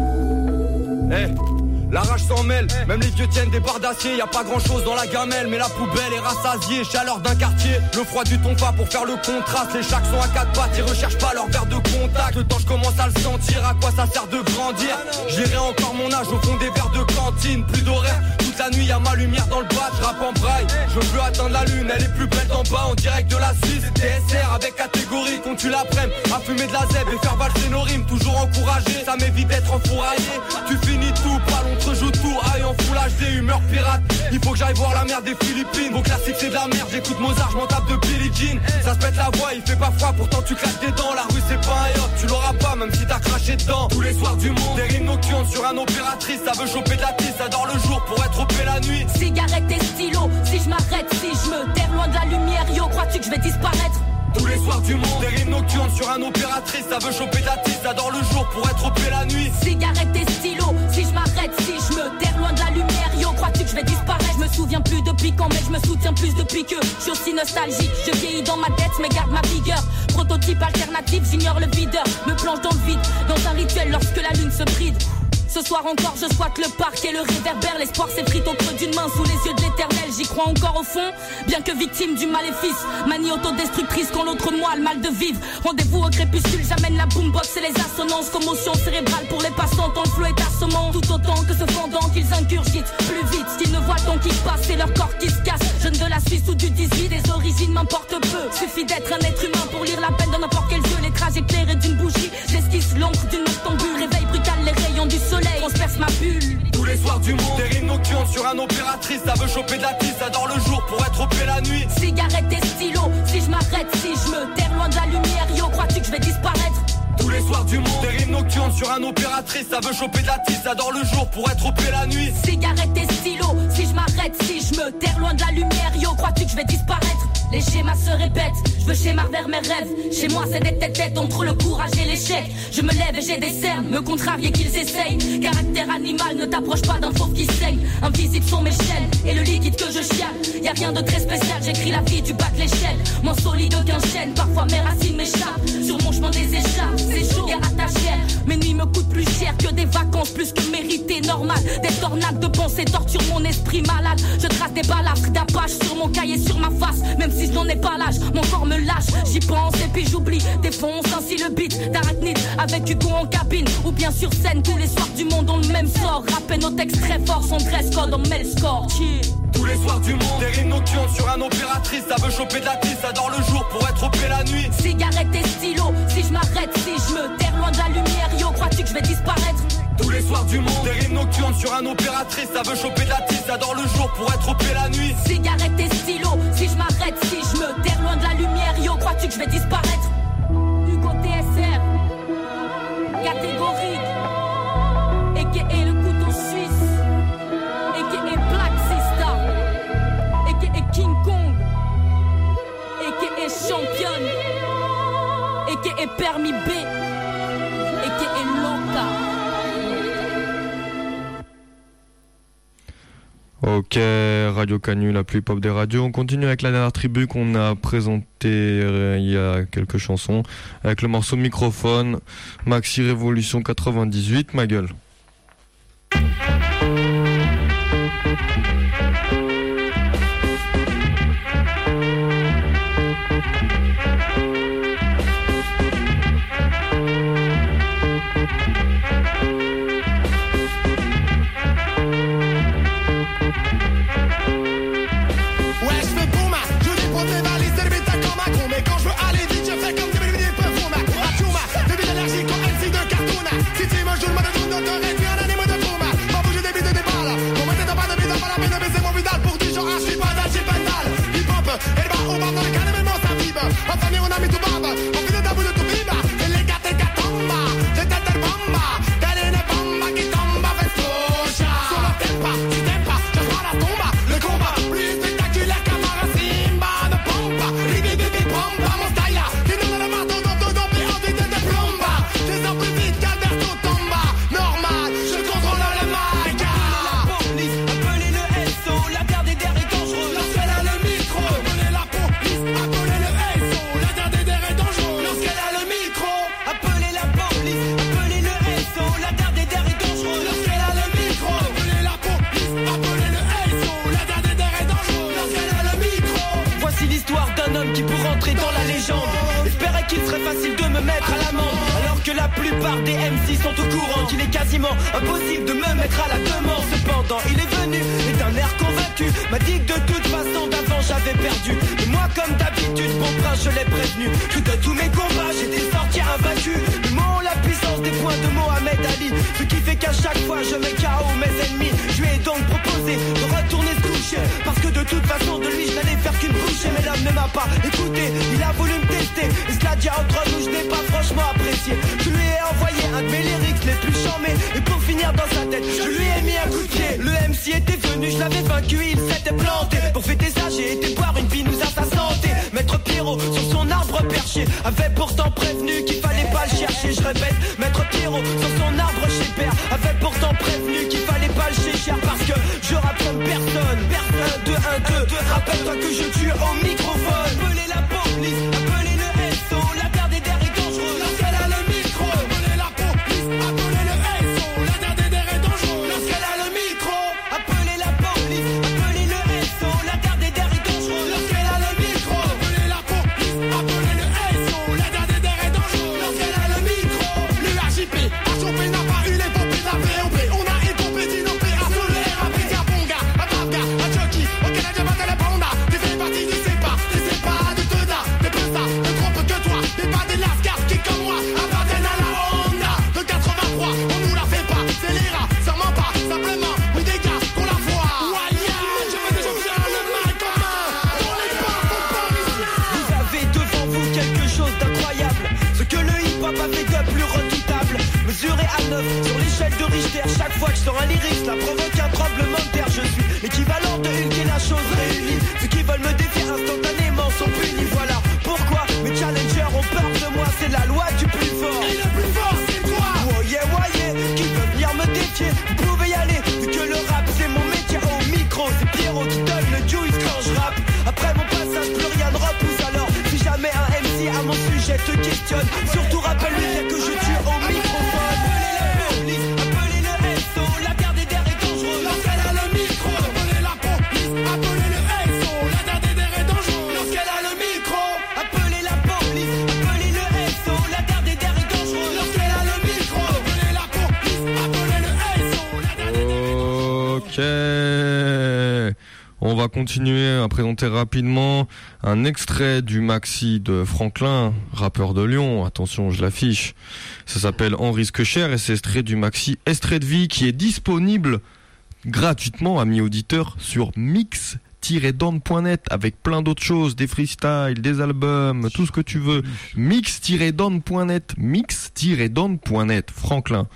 S18: Eh, la rage s'en mêle, même les vieux tiennent des barres d'acier. Y a pas grand chose dans la gamelle, mais la poubelle est rassasiée. Chaleur d'un quartier, le froid du tonfa pour faire le contraste. Les chacs sont à quatre pattes, ils recherchent pas leur verre de contact. Le temps je commence à le sentir, à quoi ça sert de grandir. J'irai encore mon âge au fond des verres de cantine. Plus d'horaire, toute la nuit y'a ma lumière dans le bas. Je rappe en braille, je veux atteindre la lune. Elle est plus belle d'en bas, en direct de la Suisse. T S R avec catégorie, qu'on tue l'après-midi. À fumer de la zèbre et faire valser nos rimes. Toujours encouragé, ça m'évite d'être enfouraillé. Tu finis tout, pas long, joue tout, aïe en full H D, humeur pirate. Il faut que j'aille voir la mer des Philippines. Vos classiques c'est de la merde, j'écoute Mozart, je m'en tape de Billie Jean. Ça se pète la voix, il fait pas froid, pourtant tu claques des dents. La rue c'est pas un yacht, tu l'auras pas même si t'as craché dedans. Tous les soirs du monde, des rimes nocturnes sur un opératrice. Ça veut choper de la tisse, ça dort le jour pour être opé la nuit.
S19: Cigarette et stylo, si je m'arrête, si je me terre loin de la lumière, yo, crois-tu que je vais disparaître?
S18: Tous les soirs du monde, des rimes nocturnes sur un opératrice. Ça veut choper de la tisse, ça dort le jour pour être opé la nuit.
S19: Cigarette et stylo, si je m'arrête, si je me terre loin de la lumière, yo, crois-tu que je vais disparaître? Je me souviens plus depuis quand, mais je me soutiens plus depuis que je suis aussi nostalgique. Je vieillis dans ma tête, mais garde ma vigueur. Prototype alternatif, j'ignore le videur. Me plonge dans le vide, dans un rituel lorsque la lune se bride. Ce soir encore je squatte le parc et le réverbère. L'espoir s'effrite au creux d'une main sous les yeux de l'éternel. J'y crois encore au fond, bien que victime du maléfice. Manie autodestructrice quand l'autre moi a le mal de vivre. Rendez-vous au crépuscule, j'amène la boombox et les assonances. Commotion cérébrale pour les passants quand le flot est assommant. Tout autant que ce fendant qu'ils ingurgitent plus vite qu'ils ne voient ton qui passe, c'est leur corps qui se casse. Jeune de la Suisse ou du dix-huit, des origines m'importent peu. Suffit d'être un être humain pour lire la peine dans n'importe quel yeux. Les trajes éclairés d'une bougie, j'esquisse l'encre d'une noctambule. Réveil brutal, les rayons du soleil, on se perce ma bulle.
S18: Tous les soirs du monde, des rimes nocturnes sur un opératrice. Ça veut choper de la tisse, ça dort le jour pour être opé la nuit.
S19: Cigarette et stylo, si je m'arrête, si je me terre loin de la lumière, yo, crois-tu que je vais disparaître?
S18: Tous les soirs du monde, des rimes nocturnes sur un opératrice. Ça veut choper de la tisse, ça dort le jour pour être opé la nuit.
S19: Cigarette et stylo, si je m'arrête, si je me terre loin de la lumière, yo, crois-tu que je vais disparaître? Les schémas se répètent, je veux schéma vers mes rêves. Chez moi c'est des têtes-têtes entre le courage et l'échec. Je me lève et j'ai des cernes, me contrarier qu'ils essayent. Caractère animal, ne t'approche pas d'un fauve qui saigne. Invisibles sont mes chaînes et le liquide que je chiale. Y a rien de très spécial, j'écris la vie du bas de l'échelle. Moins solide qu'un chêne, parfois mes racines m'échappent. Sur mon chemin des écharpes, c'est chaud, guerre à ta chair. Mes nuits me coûtent plus cher que des vacances, plus que mérité, normal. Des tornades de pensées torturent mon esprit malade. Je trace des balafres d'Apache sur mon cahier, sur ma face. Même si je n'en ai pas l'âge, mon corps me lâche. J'y pense et puis j'oublie, défonce ainsi le beat d'Arachnid avec Hugo en cabine. Ou bien sur scène, tous les soirs du monde ont le même sort. Rapper nos textes très forts, son dress code, on met le score. Chill.
S18: Tous les soirs du monde, des rimes nocturnes sur un opératrice. Ça veut choper de la tisse, ça dort le jour pour être opé la nuit.
S19: Cigarette et stylo, si je m'arrête, si je me terre loin de la lumière, yo, crois-tu que je vais disparaître?
S18: Tous les soirs du monde, des rimes nocturnes sur un opératrice. Ça veut choper de la tisse, ça dort le jour pour être opé la nuit.
S19: Cigarette et stylo, si je m'arrête, si je me terre loin de la lumière, yo, crois-tu que je vais disparaître? Hugo T S R, catégorique, et qui est le couteau suisse, et qui est Black Sista, et qui est King Kong, et qui est championne, et qui est permis B, et qui est Loca.
S6: Ok, Radio Canu, la plus pop des radios. On continue avec la dernière tribu qu'on a présentée euh, il y a quelques chansons, avec le morceau Microphone, Maxi Révolution quatre-vingt-dix-huit, ma gueule.
S3: E le va, on va dans le calme, mais mon ça vibre. En famille, on a mis tout barbe. On finit d'un bout de tout vibre.
S20: qu'il serait facile de me mettre à l'amende. Alors que la plupart des M C sont au courant qu'il est quasiment impossible de me mettre à la demande. Cependant il est venu et d'un air convaincu m'a dit que de toute façon d'avant j'avais perdu. Et moi comme d'habitude bon prince je l'ai prévenu que de tous mes combats j'étais sorti invaincu. Les mots ont la puissance des poings de Mohamed Ali, ce qui fait qu'à chaque fois je mets K O mes ennemis. Je lui ai donc proposé de retourner se coucher, parce que de toute façon de lui je n'allais faire qu'une bouchée. Mais l'homme ne m'a pas écouté, il a voulu me tester. Et cela dit entre nous je n'ai pas franchement apprécié. Je lui ai envoyé un de mes lyrics les plus charmés. Et pour finir dans sa tête je lui ai mis un coup de pied. Le M C était venu, je l'avais vaincu, il s'était planté. Pour fêter ça j'ai été boire une binouze à sa santé. Maître Pierrot sur son arbre perché avait pourtant prévenu qu'il fallait pas le chercher. Je répète, Maître Pierrot sur son arbre chez Père avait pourtant prévenu qu'il fallait pas le chez cher. Parce que je rappe comme personne. un, deux, un, deux, rappelle-toi que je tue au microphone. Appelez la police, appelez le S O. La terre des der est dangereuse lorsqu'elle a le micro. Appelez la police, appelez le S O. La terre des der est dangereuse lorsqu'elle a le micro. Appelez la police, appelez le S O. La terre des der est dangereuse lorsqu'elle a le micro. Appelez la police, appelez le S O. La terre des der est dangereuse lorsqu'elle a le micro. Le R J P a chopé n'a pas eu les pompes de la P O P. On a écopé d'inopé à se le R A P. Un bon gars, un brave gars, un jockey. Ok, là, j'ai pas de la panda. Tu fais partie du C E P A, tu sais pas de Teuda. T'es pas ça, ne trompe que toi. T'es pas des lascars qui, comme moi, appartiennent à la Honda. De quatre-vingt-trois, on nous la fait pas. C'est les rats, sûrement pas, simplement. Oui, des gars, qu'on la voit. Waya, je veux déjà faire le mal en main. Pour les portes aux Parisiens. Vous avez devant vous quelque chose d'incroyable. Ce que le hip-hop avait de plus redoutable. Mesuré à neuf sur l'échelle de Richter. Chaque fois que je sors un lyrics, ça provoque un tremblement de terre. Je suis l'équivalent de Hulk et la chose réunie. Ceux qui veulent me défier instantanément sont punis. Voilà pourquoi mes challengers ont peur de moi. C'est la loi du plus fort. Et le plus fort c'est toi. Voyez, voyez, qui veut venir me défier. Vous pouvez y aller, vu que le rap c'est mon métier. Au micro, c'est Pierrot qui donne le juice quand je rappe. Après mon passage, plus rien ne repousse. Alors, si jamais un M C à mon sujet te questionne, surtout rappelle-lui bien que je tue au microphone. Appelez la police, appelez le S O. La terre des der est dangereuse lorsqu'elle a le micro. Appelez la police, appelez le S O. La terre des der est dangereuse lorsqu'elle a le micro. Appelez la police, appelez le S O. La terre des der est dangereuse lorsqu'elle a le micro. Appelez la police, appelez le S O. La terre des der est dangereuse.
S6: Ok. On va continuer à présenter rapidement un extrait du maxi de Franklin, rappeur de Lyon. Attention, je l'affiche. Ça s'appelle On risque cher et c'est extrait du maxi Extrait de vie qui est disponible gratuitement, amis auditeurs, sur mix tiret down point net avec plein d'autres choses, des freestyles, des albums, tout ce que tu veux. mix tiret down point net, mix tiret down point net, Franklin.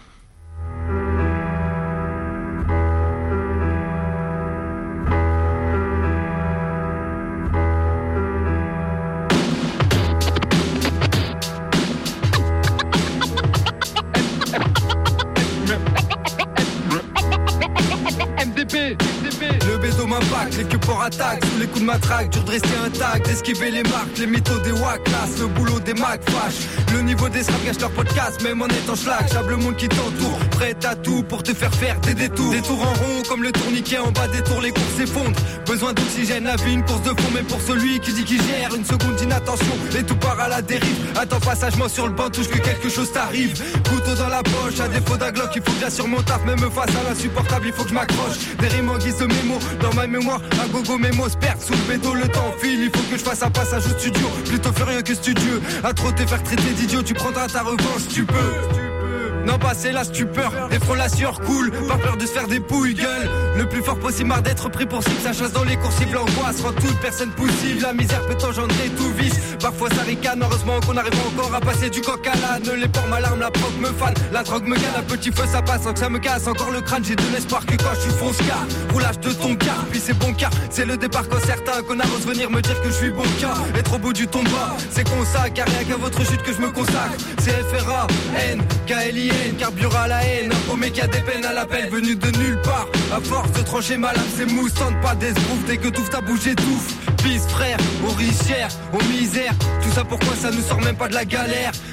S18: Le bédo m'impacte, les queues pour attaque. Sous les coups de matraque, dur de rester intact. D'esquiver les marques, les mythos des wack classe. Le boulot des macs fâche. Le niveau des snaps gâche leur podcast, même en étant schlag. J'aime le monde qui t'entoure, prêt à tout pour te faire faire des détours. Des tours en rond comme le tourniquet en bas des tours, les courses s'effondrent. Besoin d'oxygène, la vie, une course de fond. Mais pour celui qui dit qu'il gère, une seconde d'inattention et tout part à la dérive. Attends pas sagement sur le banc, touche que quelque chose t'arrive. Couteau dans la poche, à défaut d'un Glock, il faut que j'assure mon taf. Même face à l'insupportable, il faut que je m'accroche. Des rimes en guise de mémo, dans ma mémoire, à gogo mes mots se perdent sous le bédo, le temps file. Il faut que je fasse un passage au studio, plutôt furieux que studieux. À trop te faire traiter d'idiot, tu prendras ta revanche, tu peux. Non pas c'est la stupeur, des fronts la sueur coule. Pas peur de se faire des pouilles, gueule. Le plus fort possible, marre d'être pris pour cible. Ça chasse dans les coursives, l'angoisse rend toute personne poussive. La misère peut engendrer tout vice. Parfois ça ricane, heureusement qu'on arrive encore à passer du coq à l'âne. Les porcs m'alarment, la proc me fan. La drogue me gagne, un petit feu ça passe sans que ça me casse. Encore le crâne, j'ai de l'espoir que quand je suis fonce car roulage de ton car, puis c'est bon car c'est le départ quand certains connards osent venir me dire que je suis bon car. Être au bout du tomba, c'est con ça, car rien qu'à votre chute que je me consacre. C'est F R A, N, K L I N, carbure à la haine. Un paumé qui a des peines à l'appel, venu de nulle part. À force de trancher ma lame, c'est mousse, tente pas d'esbrouf. Dès que t'ouvres ta bouche, étouffe. Pisse frère, aux richères, aux misères. Tout ça pourquoi ça nous sort même pas de la galère.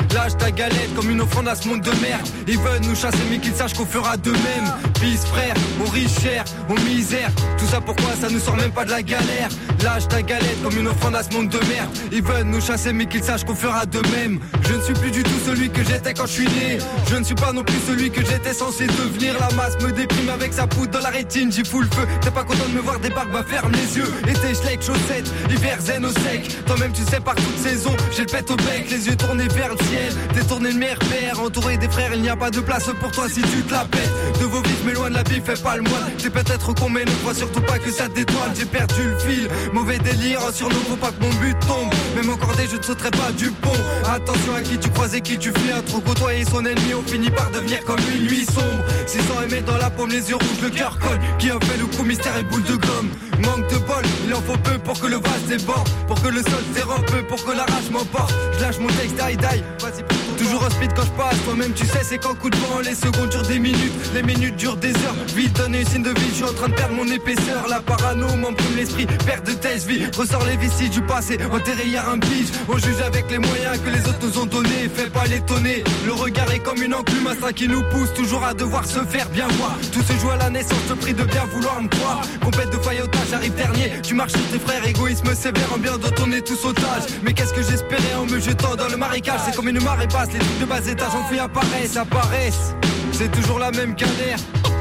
S18: Lâche ta galette comme une offrande à ce monde de merde. Ils veulent nous chasser mais qu'ils sachent qu'on fera de même. Fils, frère, aux riches chers, aux misères. Tout ça pourquoi ça nous sort même pas de la galère. Lâche ta galette comme une offrande à ce monde de merde. Ils veulent nous chasser mais qu'ils sachent qu'on fera de même. Je ne suis plus du tout celui que j'étais quand je suis né. Je ne suis pas non plus celui que j'étais censé devenir. La masse me déprime avec sa poudre dans la rétine. J'y fous le feu, t'es pas content de me voir débarque, bah ferme les yeux. Été schleck, chaussettes, hiver zen au sec. Toi-même tu sais par toute saison, j'ai le pet au bec, les yeux tournés vers le ciel. T'es tourné le mère père, entouré des frères, il n'y a pas de place pour toi si tu te la pètes. De vos vies mais loin de la vie, fais pas le moine. T'es peut-être con mais ne crois surtout pas que ça te détoile. J'ai perdu le fil, mauvais délire sur nous, faut pas que mon but tombe. Même encordé je ne sauterai pas du pont. Attention à qui tu croises et qui tu fais. Un trop côtoyer son ennemi, on finit par devenir comme une nuit sombre. Six ans aimés dans la paume, les yeux rouges, le cœur colle. Qui a fait le coup, mystère et boule de gomme. Manque de bol, il en faut peu pour que le vase déborde. Pour que le sol dérobe peu, pour que la rage m'emporte. Je lâche mon texte, die die, vas-y. Toujours en speed quand je passe, toi-même tu sais c'est qu'en coup de vent. Les secondes durent des minutes, les minutes durent des heures. Vite donner signe de vie, je suis en train de perdre mon épaisseur. La parano m'emprunte l'esprit, perte de test vie. Ressort les vestiges du passé, enterré hier un pige. On juge avec les moyens que les autres nous ont donnés. Fais pas l'étonner, le regard est comme une enclume. Un qui nous pousse toujours à devoir se faire bien voir. Tout se joue à la naissance, je te prie de bien vouloir me croire. Compète de faillotage, j'arrive dernier. Tu marches sur tes frères, égoïsme sévère, ambiance dont on est tous otages. Mais qu'est-ce que j'espérais en me jetant dans le marécage. C'est comme une marée basse, les trucs de bas étage enfouis apparaissent, apparaissent. C'est toujours la même galère.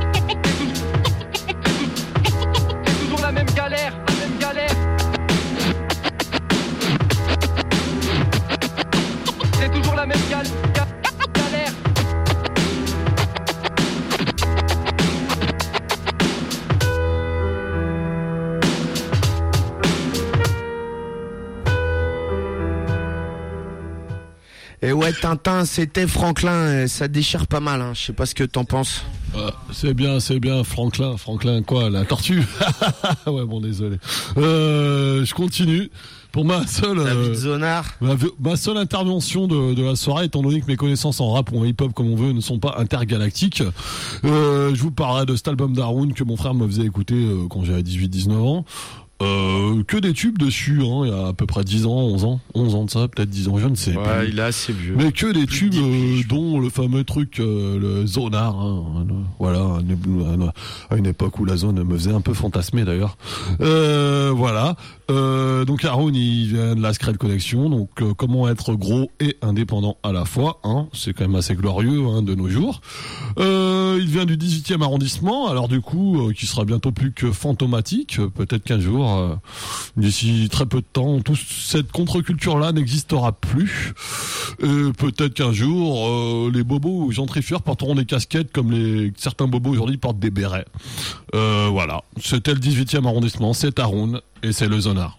S18: C'est toujours la même galère, la même galère. C'est toujours la même galère.
S1: Et ouais, Tintin, c'était Franklin, ça déchire pas mal, hein. Je sais pas ce que t'en penses.
S4: Euh, c'est bien, c'est bien, Franklin, Franklin quoi, la tortue. Ouais, bon, désolé. Euh, je continue. Pour ma seule, euh, ma, ma seule intervention de, de la soirée, étant donné que mes connaissances en rap ou en hip-hop, comme on veut, ne sont pas intergalactiques, euh, je vous parlerai de cet album d'Haroun que mon frère me faisait écouter euh, quand j'avais dix-huit dix-neuf ans. Euh, que des tubes dessus, hein, il y a à peu près dix ans, onze ans, onze ans de ça, peut-être dix ans, je ne sais pas.
S6: Ouais, il est assez vieux.
S4: Mais que des tubes, euh, dont le fameux truc, euh, le Zonar, hein, voilà, à une époque où la zone me faisait un peu fantasmer d'ailleurs. Euh, voilà. Euh, donc Haroun, il vient de la Scred Connection, donc euh, comment être gros et indépendant à la fois, hein, c'est quand même assez glorieux, hein, de nos jours. Euh, il vient du dix-huitième arrondissement, alors du coup, euh, qui sera bientôt plus que fantomatique, peut-être qu'un jour, euh, d'ici très peu de temps, toute cette contre-culture-là n'existera plus. Euh, peut-être qu'un jour, euh, les bobos gentrifieurs porteront des casquettes comme les certains bobos aujourd'hui portent des bérets. Euh, voilà, c'était le dix-huitième arrondissement, c'est Haroun et c'est le Zonar.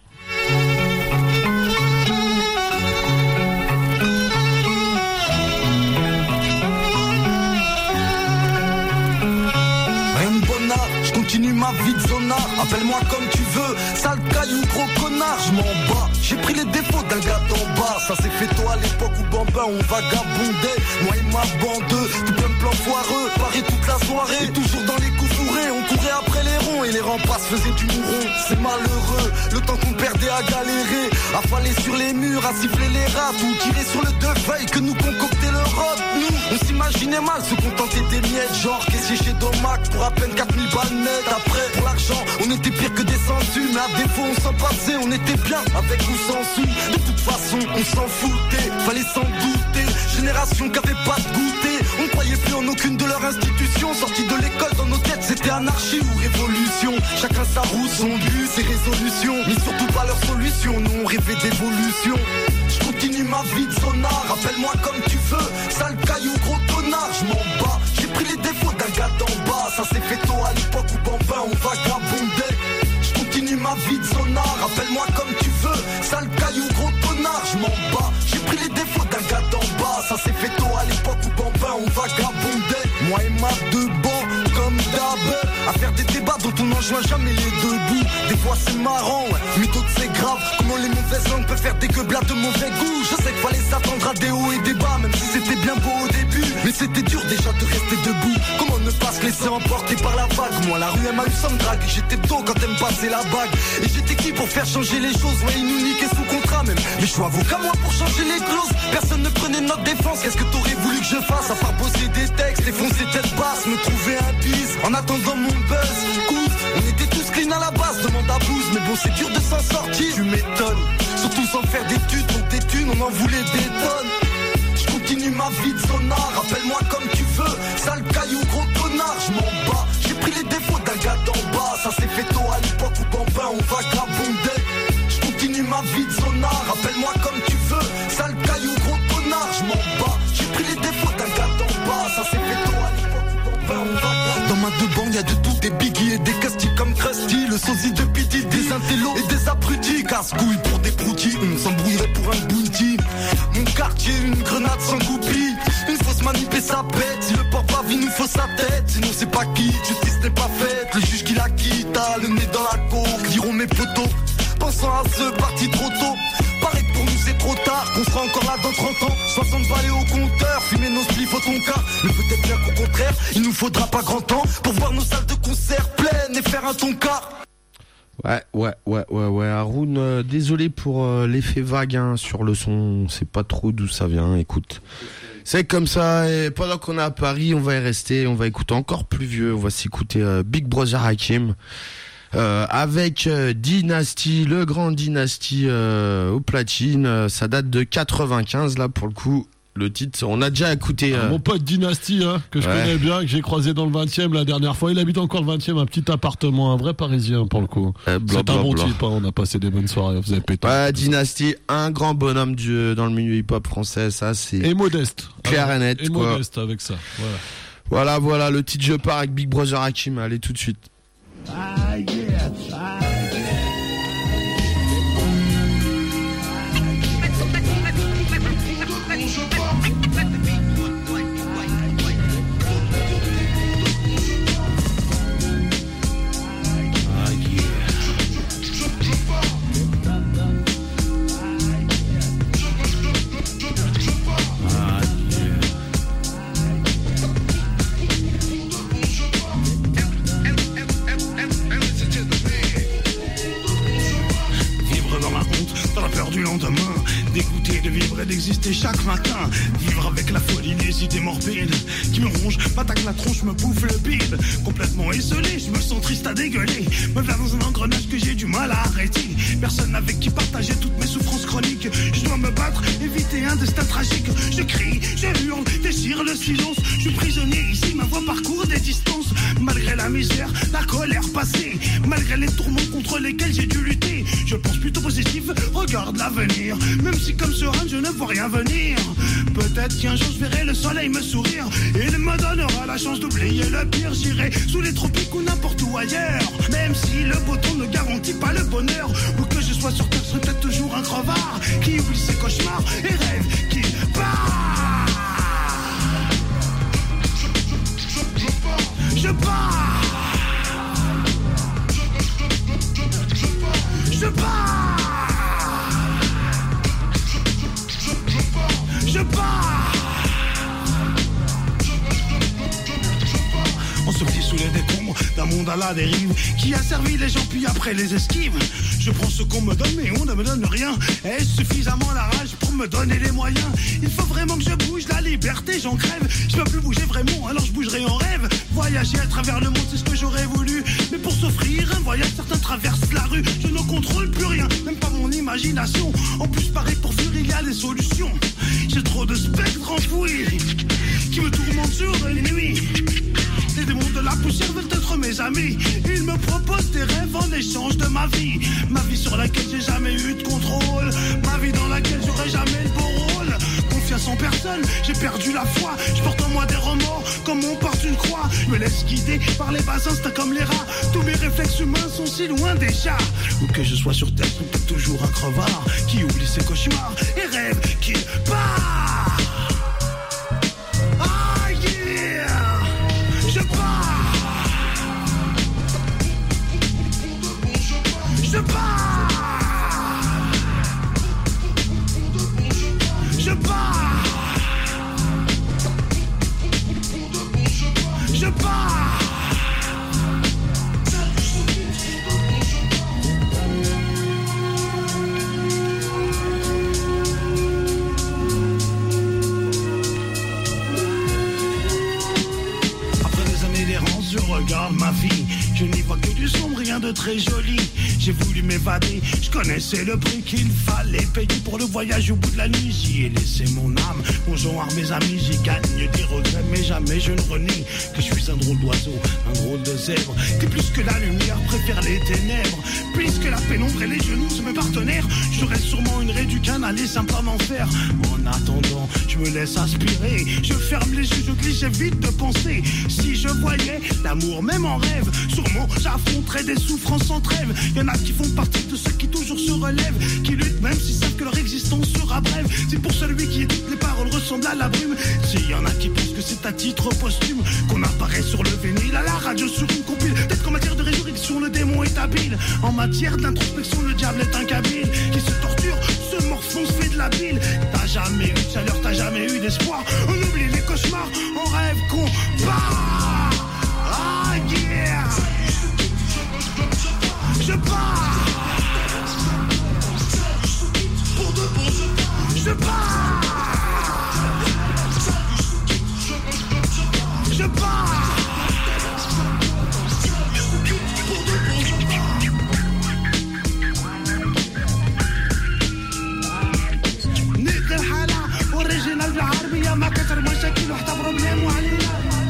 S21: Je continue ma vie de zonard, appelle-moi comme tu veux, sale caillou, gros connard, je m'en bats. J'ai pris les défauts d'un gars d'en bas, ça s'est fait toi à l'époque où Bambin on vagabondait. Moi et ma bande, tout plein de plans foireux, Paris toute la soirée, et toujours dans les coups fourrés, on courait après les ronds et les remparts se faisaient du mouron. C'est malheureux, le temps qu'on perdait à galérer, à faller sur les murs, à siffler les rats, ou tirer sur le deux feuilles que nous concoctait l'Europe. Nous, on s'imaginait mal se contenter des miettes, genre caissier chez Domac pour à peine quatre mille balles net. Après, pour l'argent, on était pire que des cendus, mais à défaut, on s'en passait, on était bien avec ou sans sous. De toute façon, on s'en foutait, fallait s'en douter. Génération qui avait pas de goûter, on croyait plus en aucune de leurs institutions. Sortis de l'école, dans nos têtes, c'était anarchie ou révolution. Chacun sa roue, son but, ses résolutions, mais surtout pas leur solution. Nous, on rêvait d'évolution. Je continue ma vie de sonar, rappelle-moi comme tu veux, sale caillou, gros connard, je m'en bats. J'ai pris les défauts d'un gars d'en bas, ça s'est fait tôt à l'époque où Bambin on vagabondait. Je continue ma vie de sonar, rappelle-moi comme tu veux, sale caillou, gros connard, je m'en bats. J'ai pris les défauts d'un gars d'en bas, ça s'est fait tôt à l'époque où Bambin on vagabondait. Moi et ma deux bancs, comme d'hab, à faire des débats dont on n'en rejoint jamais les deux bouts. Des fois c'est marrant, ouais, mais d'autres c'est grave. Comment les mauvaises langues peuvent faire des gueublats de mauvais goût. Je sais qu'il fallait s'attendre à des hauts et des bas, même si c'était bien beau au début. Mais c'était dur déjà de rester debout. Comment ne pas se laisser emporter par la vague. Moi la rue elle m'a eu sans drague. J'étais tôt quand elle me passait la bague. Et j'étais qui pour faire changer les choses. Ouais, ils nous niquaient sous contrat même. Mais je suis avocat moi pour changer les clauses. Personne ne prenait notre défense. Qu'est-ce que t'aurais voulu que je fasse? À part bosser des textes et foncer tête basse. Me trouver un bise en attendant mon buzz. Coude, on était tous clean à la base. Demande à Bouze, mais bon c'est dur de s'en sortir. Tu m'étonnes, surtout sans faire d'études. Pour des thunes on en voulait des tonnes. Je continue ma vie de sonnard. Rappelle-moi comme tu veux. Sale caillou, gros connard, je m'en bats. J'ai pris les défauts d'un gars d'en bas. Ça s'est fait tôt à l'époque où Bambin on vagabondait. Je continue ma vie de sonnard. Rappelle-moi comme tu veux. Sale caillou, gros connard, je m'en bats. J'ai pris les défauts d'un gars d'en bas. Ça s'est fait tôt à l'époque où Bambin on vagabondait. Dans ma deux bandes y'a de tout, des biggies et des castis comme Krusty. Le sosie de Pity, des intellos et des abrutis. Casse-couilles pour des broutilles, on s'embrouillerait pour un bounty. Mon quartier, une grenade sans goupille. Une fausse manip et sa pète. Si le port pas vie nous faut sa tête. Sinon c'est pas qui, justice n'est pas faite. Le juge qui la quitte a le nez dans la coque. Diront mes potos, pensant à ce parti trop tôt. Paraît que pour nous c'est trop tard, qu'on sera encore là dans trente ans. soixante balais au compteur, fumer nos spliffs au tonka. Mais peut-être bien qu'au contraire, il nous faudra pas grand temps pour voir nos salles de concert pleines et faire un tonka.
S1: Ouais, ouais, ouais, ouais, ouais. Haroun, euh, désolé pour euh, l'effet vague hein, sur le son. On sait pas trop d'où ça vient. Écoute, c'est comme ça. Et pendant qu'on est à Paris, on va y rester. On va écouter encore plus vieux. On va s'écouter euh, Big Brother Hakim euh, avec euh, Dynasty, le grand Dynasty euh, au platine. Euh, ça date de quatre-vingt-quinze là pour le coup. Le titre, on a déjà écouté. Euh...
S4: Mon pote Dynasty, hein, que je ouais. connais bien, que j'ai croisé dans le vingtième la dernière fois. Il habite encore le vingtième, un petit appartement, un vrai Parisien pour le coup.
S1: Euh, bla,
S4: C'est
S1: bla,
S4: un bon
S1: bla.
S4: type, hein, on a passé des bonnes soirées, vous avez pété.
S1: Ouais, Dynasty, un grand bonhomme du, dans le milieu hip-hop français, ça c'est.
S4: Et modeste.
S1: Clair
S4: ah,
S1: et net.
S4: Et
S1: quoi.
S4: modeste avec ça. Voilà.
S1: Voilà, voilà, le titre Je pars avec Big Brother Hakim. Allez tout de suite.
S3: Ah, yeah, ah, yeah.
S5: Du lendemain, dégoûté de vivre et d'exister chaque matin. Vivre avec la folie des idées morbides qui me rongent, m'attaque la tronche, me bouffe le bide. Complètement isolé, je me sens triste à dégueuler. Me verse dans un engrenage que j'ai du mal à arrêter. Personne avec qui partager toutes mes souffrances chroniques. Je dois me battre, éviter un destin tragique. Je crie, je hurle, déchire le silence. Je suis prisonnier ici, ma voix parcourt des distances. Malgré la misère, la colère passée, malgré les tourments contre lesquels j'ai dû lutter, je pense plutôt positif, regarde l'avenir. Même si comme serein je ne vois rien venir. Peut-être qu'un jour je verrai le soleil me sourire. Il me donnera la chance d'oublier le pire. J'irai sous les tropiques ou n'importe où ailleurs. Même si le beau temps ne garantit pas le bonheur. Où que je sois sur terre, je serai peut-être toujours un crevard qui oublie ses cauchemars et rêve qui part. Je pars. Je pars. Je pars. On se plie sous les décombres d'un monde à la dérive qui a servi les gens puis après les esquives. Je prends ce qu'on me donne mais on ne me donne rien. Est-ce suffisamment la rage pour me donner les moyens? Il faut vraiment que je bouge, la liberté j'en crève. Je peux plus bouger vraiment alors je bougerai en rêve. Voyager à travers le monde c'est ce que j'aurais voulu. Mais pour s'offrir un voyage certains traversent la rue. Je ne contrôle plus rien, même pas mon imagination. En plus pareil pour fuir il y a des solutions. J'ai trop de spectres enfouis qui me tourmentent sur les nuits. Les démons de la poussière veulent être mes amis. Ils me proposent des rêves en échange de ma vie. Ma vie sur laquelle j'ai jamais eu de contrôle. Ma vie dans laquelle j'aurai jamais le beau rôle. Confiance en personne, j'ai perdu la foi. Je porte en moi des remords comme on porte une croix. Je me laisse guider par les bas instincts comme les rats. Tous mes réflexes humains sont si loin des chats. Où que je sois sur terre, je suis toujours un crevard qui oublie ses cauchemars et rêve qu'il part. Ah yeah, je pars. de très joli. J'ai voulu m'évader, je connaissais le prix qu'il fallait payer pour le voyage au bout de la nuit. J'y ai laissé mon âme, mon genre, mes amis. J'y gagne des regrets, mais jamais je ne renie que je suis un drôle d'oiseau, un drôle de zèbre, qui plus que la lumière préfère les ténèbres. Plus que la pénombre et les genoux sont mes partenaires. J'aurais sûrement une raie du canal et simplement faire. En attendant, je me laisse aspirer. Je ferme les yeux, je glisse, j'évite de penser. Si je voyais l'amour même en rêve, sûrement j'affronterais des souffrances sans trêve. Y'en a qui font partie de ceux qui toujours se relèvent, qui luttent même s'ils savent que leur existence sera brève. C'est pour celui qui écoute les paroles ressemblent à la brume. S'il y en a qui pensent que c'est à titre posthume qu'on apparaît sur le vinyle, à la radio sur une compile. Peut-être qu'en matière de résurrection le démon est habile. En matière d'introspection le diable est incapable. Qui se torture, se morfonce, fait de la bile. T'as jamais eu de chaleur, t'as jamais eu d'espoir. On oublie les cauchemars, on rêve qu'on part. Ah yeah. Je pars. Pour de bon je pars. Je pars. Je pars. نيك الحالة اوريجينال بالعربية ما كتر مشاكل وحتى بروبليم وعلينا.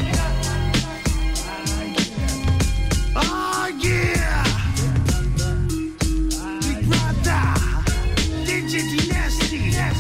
S5: Oh yeah. Big brother D J Dynasty.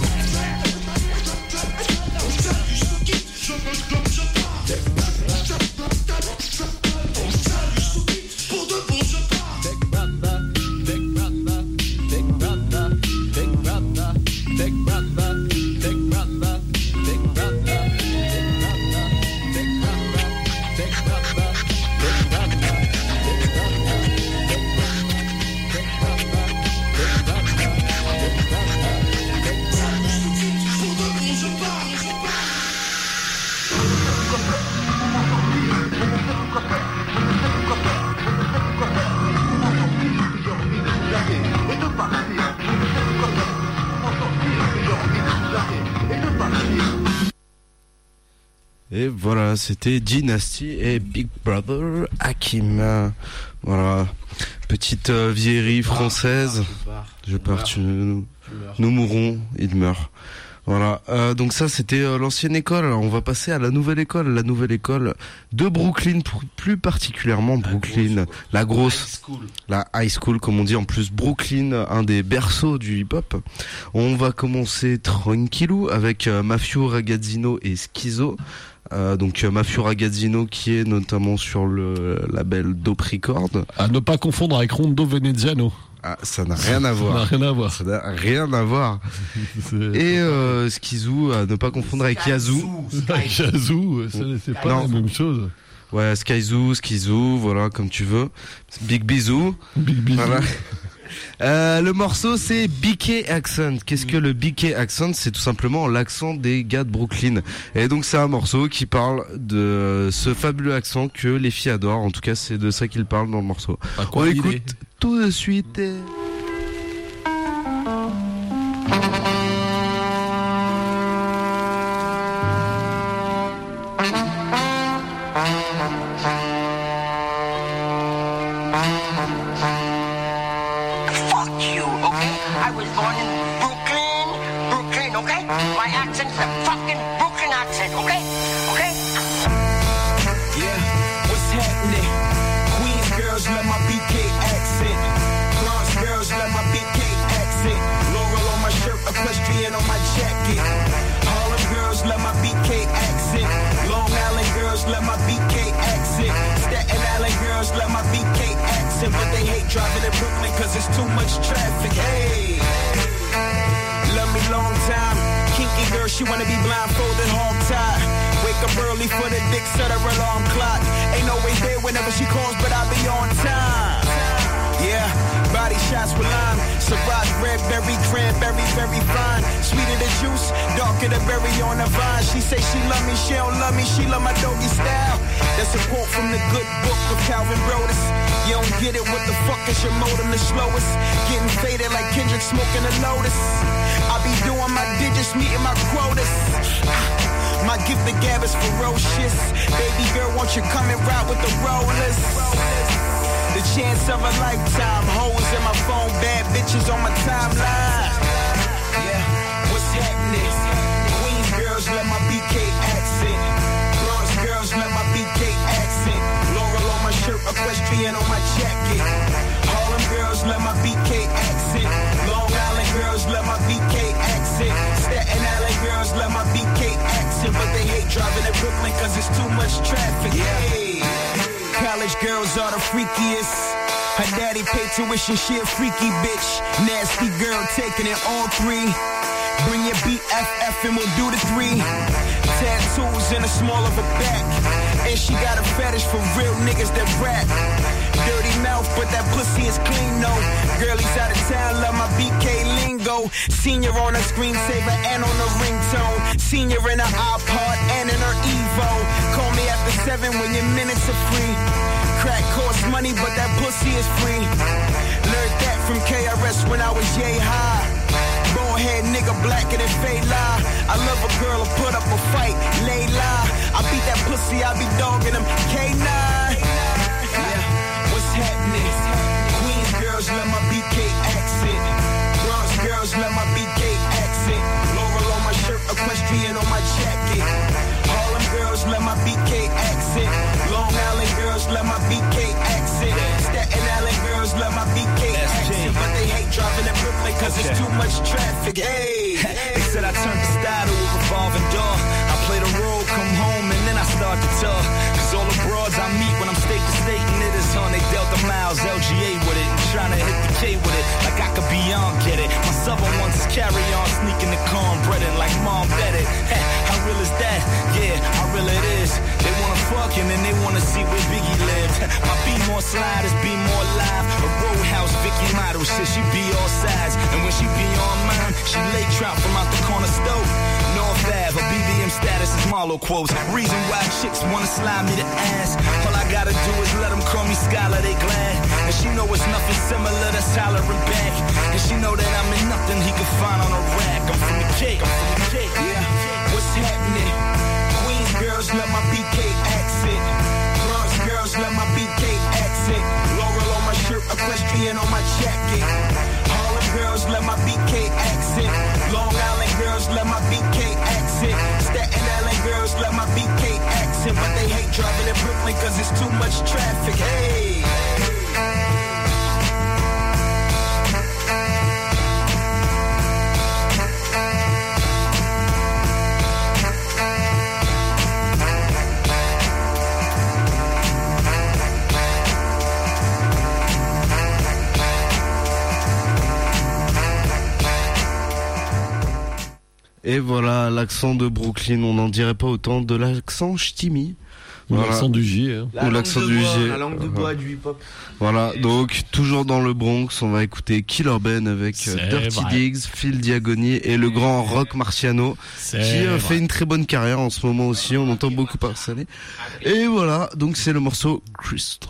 S10: Et voilà, c'était Dynasty et Big Brother Hakim. Voilà, petite euh, vieillerie française. Je pars, tu, nous, nous mourrons, il meurt. Voilà, euh, donc ça c'était euh, l'ancienne école. Alors, on va passer à la nouvelle école, la nouvelle école de Brooklyn, plus particulièrement Brooklyn, la grosse, la high school comme on dit. En plus Brooklyn, un des berceaux du hip-hop. On va commencer tranquillou avec euh, Mafio Ragazzino et Schizo. Euh, donc euh, Mafio Ragazzino qui est notamment sur le label Dope Record.
S4: À ne pas confondre avec Rondo Veneziano.
S10: Ah, ça n'a rien à voir.
S4: Ça n'a rien à voir.
S10: Ça n'a rien à voir. Et euh, Skizou, à ne pas confondre avec Yazoo.
S4: Avec Yazoo, c'est pas non. la même chose.
S10: Ouais, Skyzoo, Skizou, voilà, comme tu veux. Big Bisou.
S4: Big Bisou. Voilà.
S10: Euh, le morceau c'est B K Accent. Qu'est-ce que le B K Accent? C'est tout simplement l'accent des gars de Brooklyn. Et donc c'est un morceau qui parle de ce fabuleux accent que les filles adorent. En tout cas c'est de ça qu'il parle dans le morceau. On écoute tout de suite.
S3: But they hate driving in Brooklyn cause it's too much traffic. Hey, love me long time. Kinky girl, she wanna be blindfolded, hog tied. Wake up early for the dick, set her alarm clock. Ain't no way there whenever she calls, but I'll be on time. Yeah, body shots with lime. Surprise red berry, cranberry, very fine. Sweeter the juice, darker the berry on the vine. She say she love me, she don't love me, she love my doggy style. That's a quote from the good book of Calvin Brodus. You don't get it, what the fuck is your modem the slowest? Getting faded like Kendrick smoking a Lotus. I be doing my digits, meeting my quotas. My gift of gab is ferocious. Baby girl, won't you come and ride with the rollers?
S7: The chance of a lifetime. Hoes in my phone, bad bitches on my timeline. Yeah, what's happening? Queens girls let my B K accent. Bronx girls let my B K accent. Laurel on my shirt, equestrian on my jacket. Harlem girls let my B K accent. Long Island girls let my B K accent. Staten Island girls let my B K accent. But they hate driving in Brooklyn cause it's too much traffic. Hey. College girls are the freakiest. Her daddy paid tuition, she a freaky bitch. Nasty girl taking it all three. Bring your B F F and we'll do the three. Tattoos in the small of her back. And she got a fetish for real niggas that rap. Dirty mouth, but that pussy is clean, no. Girlies out of town love my B K lingo. Senior on her screensaver and on the ringtone. Senior in her iPod and in her Evo. Call me after seven when your minutes are free. Crack costs money, but that pussy is free. Learned that from K R S when I was yay high. Bald head nigga blacker than Fela. I love a girl who put up a fight, lay lie. I beat that pussy, I be dogging them K nine. Yeah, what's happening? Queens girls love my B K accent. Bronx girls love my B K accent. Laurel on my shirt, equestrian on my jacket. Harlem girls love my B K accent. Long Island girls love my B K accent. Staten Island girls love my B K accent. But they hate driving in Brooklyn cause okay. It's too much traffic. Hey, they said I turned the style to a revolving door. I play the role, come home, and then I start to talk. Cause all the broads I meet when I'm state to state and it is on, they Delta Miles, L G A with it. And trying to hit the K with it, like I could be on, get it. My southern ones is carry on, sneaking the cornbread in like mom bet it. Hey, how real is that? Yeah, how real it is. They wanna fuck him and they wanna see where Biggie lived. My B more sliders, be more live. A Roadhouse Vicky model, shit, she be all sides. And when she be on mine, she lay trout from out the corner stove. North Ave, a B B M status is Marlo quotes. Reason why chicks wanna slide me the ass. All I gotta do is let them call me Skylar, they glad. And she know it's nothing similar to hollering back. And she know that I'm in nothing he can find on a rack. I'm from the cake, I'm from the cake. Yeah, what's happening? Queens girls love my B K accent. Bronx girls love my B K accent. Laurel on my shirt, equestrian on my jacket. Harlem girls love my B K accent. Long Island girls love my B K accent. Staten Island girls love my B K accent. But they hate driving in Brooklyn cause it's too much traffic. Hey.
S10: Et voilà, l'accent de Brooklyn, on n'en dirait pas autant de l'accent ch'timi.
S4: Ou
S10: Voilà.
S4: l'accent du J. Hein.
S10: Ou l'accent du J.
S1: La langue de bois du hip-hop.
S10: Voilà, donc toujours dans le Bronx, on va écouter Killer Ben avec euh,
S4: C'est
S10: Dirty
S4: vrai.
S10: Diggs, Phil Diagoni et le grand Rock Marciano
S4: C'est
S10: qui euh,
S4: vrai.
S10: fait une très bonne carrière en ce moment aussi, on entend beaucoup parler. Et voilà, donc c'est le morceau Crystal.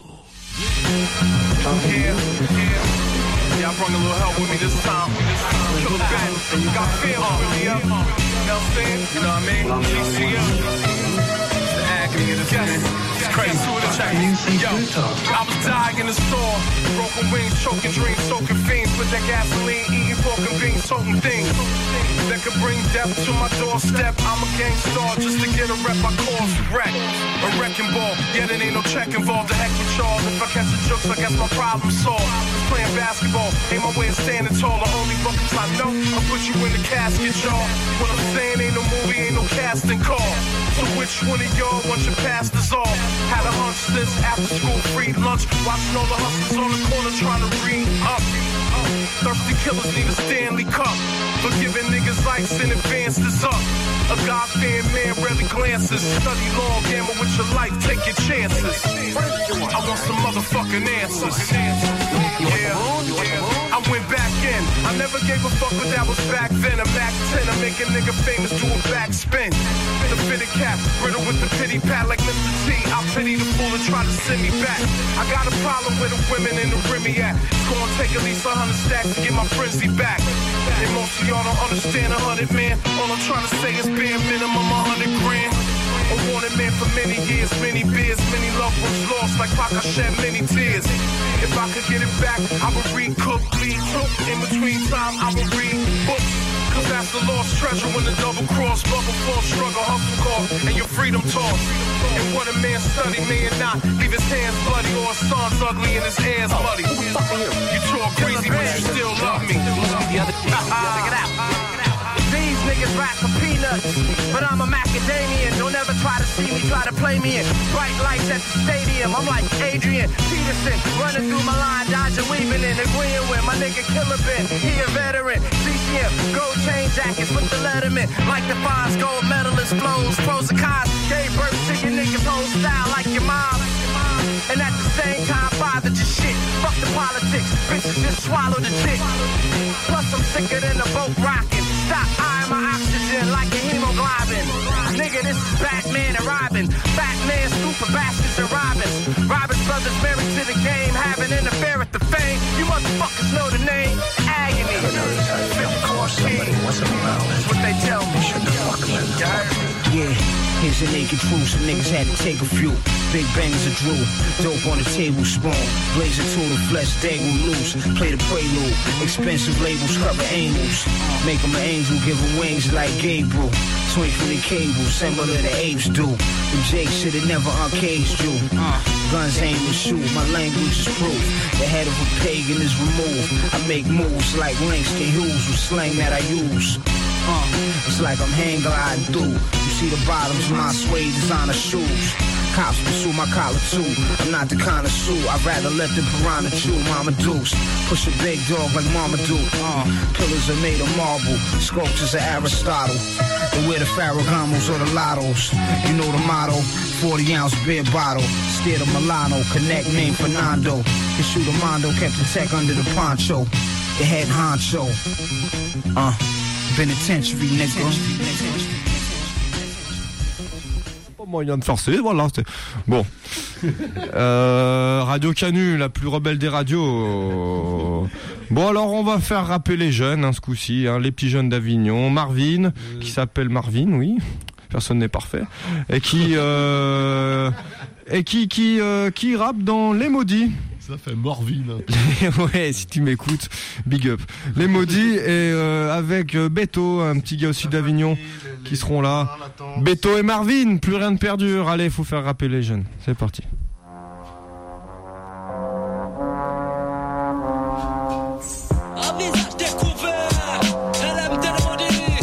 S3: Yeah, I brought a little help with me this time. Killer Ben, got fear on me, yeah. You know what I'm saying? You know what I mean? G C M. The agony of the yes. It's crazy. Yo, I was dying in the store. Broken wings, choking dreams, soaking fiends. With that gasoline, eating pork and beans, toting things that could bring death to my doorstep. I'm a gangstar just to get a rep. I cause wreck. A wrecking ball, yet it ain't no check involved. The heck with y'all. If I catch the jokes, I guess my problem solved. Playing basketball ain't my way of standing tall. The only buckets I know, I'll put you in the casket, y'all. What I'm saying ain't no movie, ain't no casting call. So which one of y'all want your pastors off? Had a hunch since after school free lunch. Watching all the hustlers on the corner trying to read up. Thirsty killers need a Stanley Cup. But giving niggas ice in advance is up. A God-fearing man rarely glances. Study long, gamble with your life, take your chances. I want some motherfucking answers. Yeah, I went back in. I never gave a fuck, but that was back then. A Mac ten, I make a nigga famous, do a backspin. The fitted cap, riddled with the pity pat like Mister T. I pity the fool and try to send me back. I got a problem with the women in the Remy at. It's gonna take at least a hundred stacks to get my frenzy back. And most of y'all don't understand a hundred, man. All I'm trying to say is bare minimum a hundred grand. A wanted man for many years, many beers, many loved ones lost like Pac, I shed many tears. If I could get it back, I would read Cook, bleed, choke. In between time, I would read books. Cause that's the lost treasure when the double cross, bubble fall, struggle, hustle call, and your freedom toss. And what a man study, may or not, leave his hands bloody or his son's ugly and his hands muddy. You talk crazy, but you still love me. Check it out. These niggas rap for peanuts, but I'm a macadamian. Don't ever try to see me, try to play me in bright lights at the stadium. I'm like Adrian Peterson, running through my line, dodging, weaving in, agreeing with my nigga Killer Ben. He a veteran, C C M, gold chain jackets with the letterman, like the Fonz, gold medalist flows, pros and cons, gave birth to your niggas whole style like your mom. And at the same time, bothered your shit. Fuck the politics, bitches just swallow the dick. Plus I'm sicker than a boat rocking. Stop eyeing my oxygen like a hemoglobin. Nigga, this is Batman and Robin. Batman, super bastards and Robins. Robin's brothers married to the game, having an affair at the fame. You motherfuckers know the name. Agony. That's what they tell me.
S11: Yeah, here's the naked truth. Some niggas had to take a few. Big bangers of Drew, dope on the tablespoon. Blazer to the flesh, dangle loose. Play the prelude, expensive labels cover angles. Make them an angel, give them wings like Gabriel. Swing from the cable, similar to apes do. The Jake should've never uncaged you. Uh, guns aim and shoot, my language is proof. The head of a pagan is removed. I make moves like Langston Hughes with slang that I use. Uh, it's like I'm hang gliding through. You see the bottoms of my suede designer shoes. Cops pursue my collar too. I'm not the kind of sue. I'd rather let the piranha chew. Mama Deuce, push a big dog like Mama Duke. Uh, pillars are made of marble, sculptures of Aristotle. And we're the Ferragamos or the Lottos. You know the motto, forty ounce beer bottle. Steer the Milano, connect name Fernando. Can shoot a Mondo, kept the tech under the poncho. The head honcho. Uh, penitentiary nigga.
S6: Moyen de forcer, voilà. Bon. Euh, Radio Canu, la plus rebelle des radios. Bon, alors on va faire rapper les jeunes, hein, ce coup-ci, hein, les petits jeunes d'Avignon. Marvin, qui s'appelle Marvin, oui. Personne n'est parfait. Et qui, euh, et qui, qui, euh, qui rappe dans Les Maudits.
S4: Ça fait Morvin.
S6: Ouais, si tu m'écoutes, big up. Les Maudits et euh, avec euh, Beto, un petit gars aussi d'Avignon, qui seront là. Beto et Marvin, plus rien de perdu. Allez, faut faire rapper les jeunes. C'est parti.
S20: Un visage découvert, elle aime tellement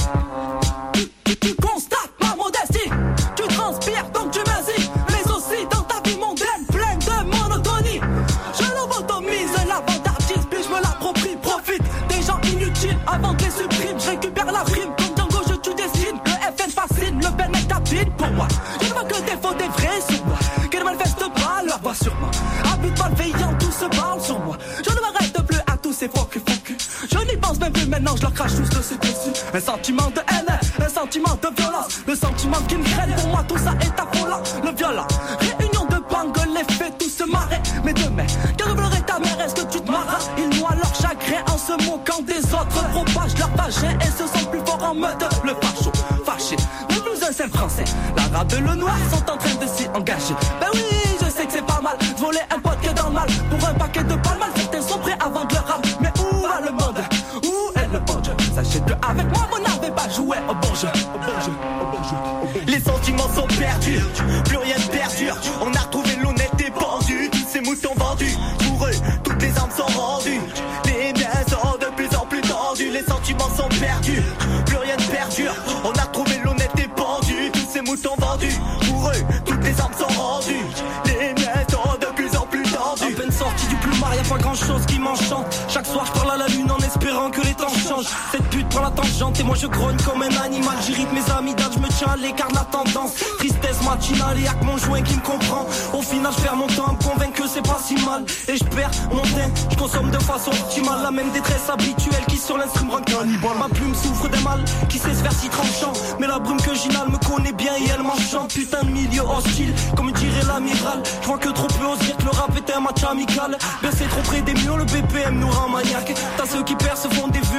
S20: dit. Tu, tu, tu constates ma modestie, tu transpires donc tu m'hésites, mais aussi dans ta vie mondaine pleine de monotonie. Je lobotomise la vantardise, puis je me l'approprie, profite des gens inutiles avant que les supprime. Je récupère la rime comme Django, je tue des signes. Le F N fascine, le Ben mec tapine pour moi. Je ne vois que des faux, des vrais sur moi, qui ne manifestent pas leur voix sur moi. À but malveillant, tout se parle sur moi. Je ne m'arrête plus à tous ces faux culs, faux culs. Je n'y pense même plus maintenant, je leur crache tous dessus dessus. Un sentiment de haine, un sentiment de violence, le sentiment qui me traîne, pour moi tout ça est affolant. Le violent, réunion de bangs, les faits tous se marrer. Mais demain, qu'arriverait ta mère, est-ce que tu te marras? Ils noient leur chagrin en se moquant des autres, propagent leur vagin et se sentent plus forts en mode le facho, fâché. Ne plus un seul français, l'arabe et le noir sont en train de s'y engager. Ben oui, je sais que c'est pas mal, de voler un pote qui est dans le mal. Pour un paquet de palmes, certains sont prêts à vendre leur âme. Mais où va le monde? Où est le bon jeu? Sachez que avec moi, vous n'avez pas joué au bon jeu, au bon jeu, au bon jeu, au bon jeu. Les sentiments sont perdus, plus rien ne perdure. On a retrouvé l'honnêteté pendue, tous ces moutons vendus. Pour eux, toutes les armes sont rendues. Les miens sont de plus en plus tendus. Les sentiments sont perdus, plus rien ne perdure. On a retrouvé l'honnêteté pendue, tous ces moutons vendus. Pour eux, toutes les armes sont rendues. Les miens sont de plus en plus tendus. À peine sorti du plumard, y'a pas grand chose qui m'enchante. Chaque soir je parle à la lune en espérant que les temps changent. Cette pute prend la tangente et moi je grogne comme un animal. J'irrite mes amis d'âge, je me tiens à l'écart de la tendance. Tristesse matinale et y'a que mon joint qui me comprend. Au final je perds mon temps à me convaincre que c'est pas si mal. Et je perds mon teint, je consomme de façon optimale. La même détresse habituelle qui sur l'instrument rend cannibale. Ma plume souffre d'un mal qui sait se faire si tranchant. Mais la brume que j'inhale me connaît bien et elle m'enchante. Putain de milieu hostile, comme dirait l'amiral. Je vois que trop peu osent dire que le rap est un match amical. Baisser trop près des murs, le B P M nous rend maniaque. T'as ceux qui perdent se font des vues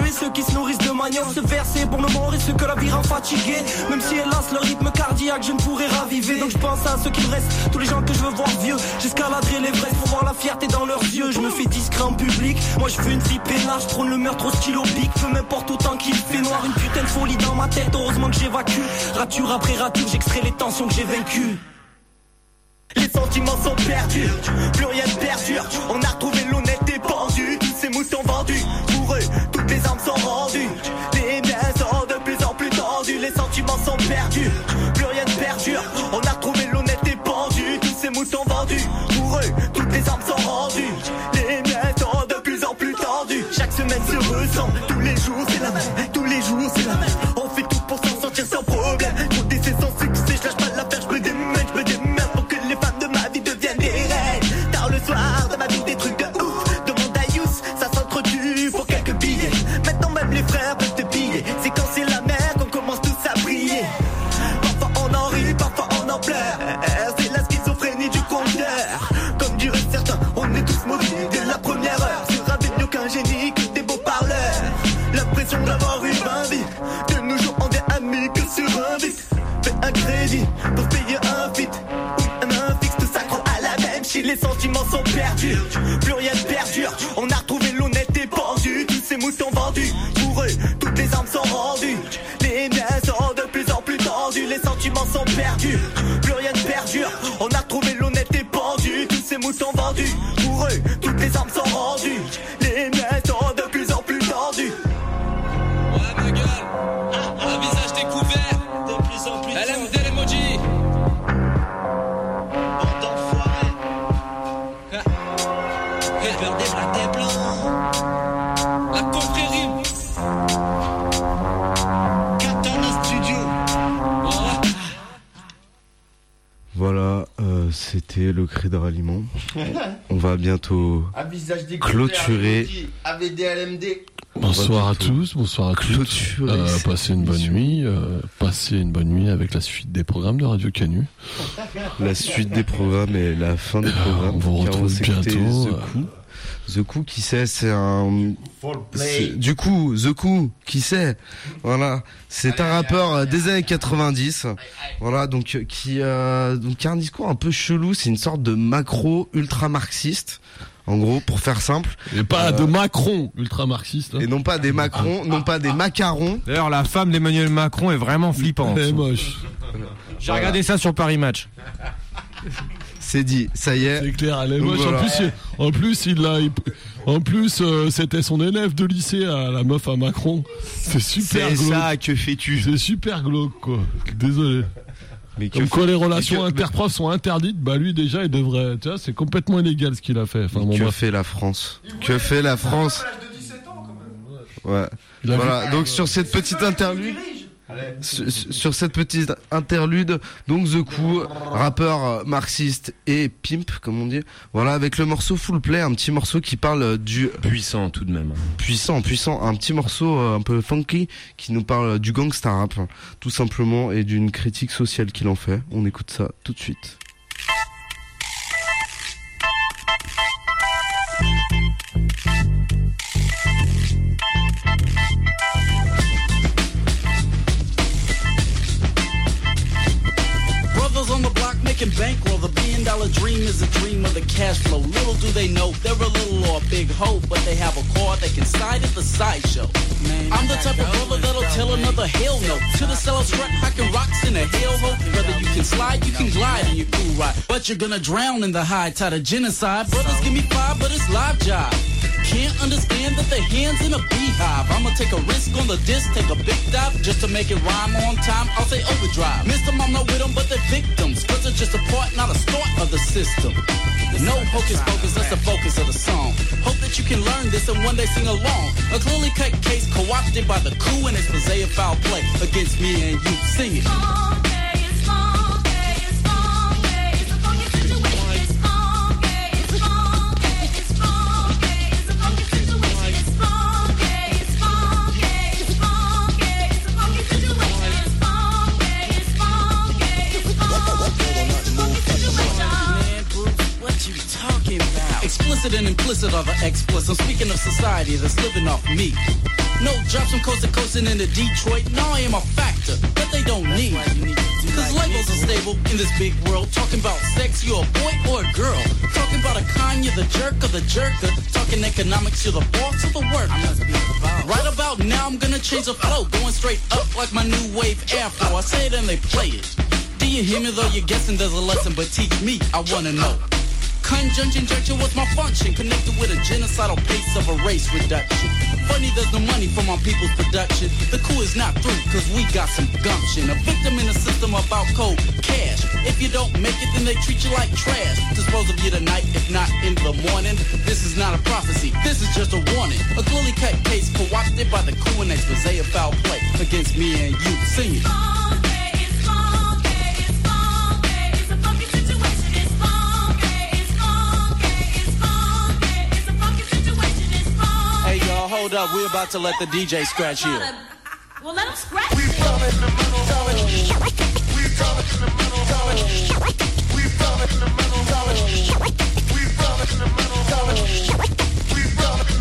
S20: saluer ceux qui se nourrissent de manière se verser pour le mort et ceux que la vie rend fatigués. Même si hélas le rythme cardiaque je ne pourrais raviver. Donc je pense à ceux qui me restent, tous les gens que je veux voir vieux. J'escaladerai l'Everest pour voir la fierté dans leurs yeux. Je me fais discret en public, moi je veux une vie peinard. Je prône le meurtre au stylo bic, peu m'importe autant qu'il fait noir. Une putain de folie dans ma tête, heureusement que j'évacue. Rature après rature, j'extrais les tensions que j'ai vaincues. Les sentiments sont perdus, plus rien ne perdure. On a retrouvé l'honnêteté pendue, tous ces moutons vendus. Pour eux, toutes les armes sont rendues. Les miens sont de plus en plus tendus. Les sentiments sont perdus, plus rien ne perdure. On a retrouvé l'honnêteté pendue, tous ces moutons vendus. Pour eux, toutes les armes sont rendues. Les miens sont de plus en plus tendus. Chaque semaine se ressemble, tous les jours c'est la même. Tous les jours c'est la même. On fait tout pour s'en sortir sans problème. Pour décès sans succès, je lâche pas l'affaire, je me démène, je me démène. Les femmes de ma vie deviennent des reines. Tard le soir, dans ma vie des trucs de ouf. Demande à Yous, ça s'entretue pour quelques billets. Maintenant même les frères peuvent te piller. C'est quand c'est la mer qu'on commence tous à briller. Parfois on en rit, parfois on en pleure. C'est la schizophrénie du compteur. Comme diraient certains, on est tous maudits dès la première heure. C'est ravi mieux qu'un génie, que des beaux parleurs. L'impression d'avoir eu vingt vies. De nos jours on est amis que sur un beat. Fais un crédit pour payer un feat. Les sentiments sont perdus, plus rien ne perdure. On a retrouvé l'honnêteté pendue, tous ces moutons vendus. Pour eux, toutes les armes sont rendues. Les miens sont de plus en plus tendus. Les sentiments sont perdus, plus rien ne perdure. On a retrouvé l'honnêteté pendue, tous ces moutons vendus. Pour eux, toutes les armes sont rendues. Les miens sont de plus en plus tendus.
S9: Ouais ma gueule, un visage découvert, de plus en plus. L M D l'emoji. La confrérie Katana Studio.
S10: Voilà, euh, c'était le cri de ralliement. On va bientôt clôturer.
S1: A V D L M D.
S4: Bonsoir à tous, bonsoir à toutes. Euh, passez une bonne nuit. Euh, passez une bonne nuit avec la suite des programmes de Radio Canu.
S10: La suite des programmes et la fin des programmes.
S4: On vous retrouve bientôt.
S10: The Coup. The Coup, qui sait, c'est un... C'est... Du coup, The Coup, qui sait, voilà, c'est un rappeur des années quatre-vingt-dix, voilà, donc qui, euh, donc qui a un discours un peu chelou. C'est une sorte de macro ultra marxiste. En gros, pour faire simple.
S4: Et pas
S10: euh,
S4: de Macron ultra-marxiste. Hein.
S10: Et non pas des Macron, non pas des macarons.
S6: D'ailleurs, la femme d'Emmanuel Macron est vraiment flippante.
S4: Elle est moche.
S6: J'ai voilà. regardé ça sur Paris Match.
S10: C'est dit, ça y est.
S4: C'est clair, elle est
S10: donc
S4: moche.
S10: Voilà.
S4: En plus, il, en plus, il a, il, en plus, euh, c'était son élève de lycée, à la meuf à Macron. C'est super glauque.
S1: C'est ça, que fais-tu?
S4: C'est super glauque, quoi. Désolé. Mais Comme quoi les relations que... interprofs sont interdites, bah lui déjà il devrait, tu vois, c'est complètement illégal ce qu'il a fait. Enfin, bon,
S10: que
S4: bref.
S10: fait la France? Que fait la France? Ouais. Voilà. Donc sur cette petite interlude, sur, sur cette petite interlude, donc The Coup, rappeur marxiste et pimp comme on dit. Voilà, avec le morceau Full Play, un petit morceau qui parle du
S1: puissant tout de même.
S10: Puissant, puissant, un petit morceau un peu funky qui nous parle du gangsta rap, tout simplement, et d'une critique sociale qu'il en fait. On écoute ça tout de suite.
S22: On the block making bankroll. The billion dollar dream is a dream of the cash flow. Little do they know they're a little or a big hoe, but they have a car that can side at the sideshow. I'm the type of brother that'll tell another hell no to the sellout strut, hocking rocks in a hellhole. Brother, you can slide, you can glide in your cool ride, but you're gonna drown in the high tide of genocide. Brothers give me five, but it's live job. Can't understand that the hands in a beehive. I'ma take a risk on the disc, take a big dive just to make it rhyme on time. I'll say overdrive. Miss them, I'm not with them, but they're victims. Cause it's just a part, not a start of the system. No hocus pocus, that's the focus of the song. Hope that you can learn this and one day sing along. A clearly cut case co-opted by the coup and it's Mosaic foul play against me and you. Sing it. Explicit and implicit are the explicit. I'm speaking of society that's living off me. No drops from coast to coast and into Detroit. No, I am a factor, but they don't need. Cause labels are stable in this big world. Talking about sex, you a boy or a girl. Talking about a con, you're the jerk or the jerker. Talking economics, you're the boss or the worker. Right about now, I'm gonna change the flow. Going straight up like my new wave afro. I say it and they play it. Do you hear me though? You're guessing there's a lesson, but teach me, I wanna know. Conjunction junction was my function, connected with a genocidal pace of a race reduction. Funny there's no money for my people's production. The coup is not through, cause we got some gumption. A victim in a system about cold cash. If you don't make it, then they treat you like trash. Dispose of you tonight, if not in the morning. This is not a prophecy, this is just a warning. A clearly cut case co-opted by the coup and expose of foul play against me and you. Sing it. Hold up, we're about to let the D J scratch here.
S19: Well, let him scratch.
S3: We from in the middle, we from in the middle, we from in the middle, we from in the middle, we from in the middle, we from in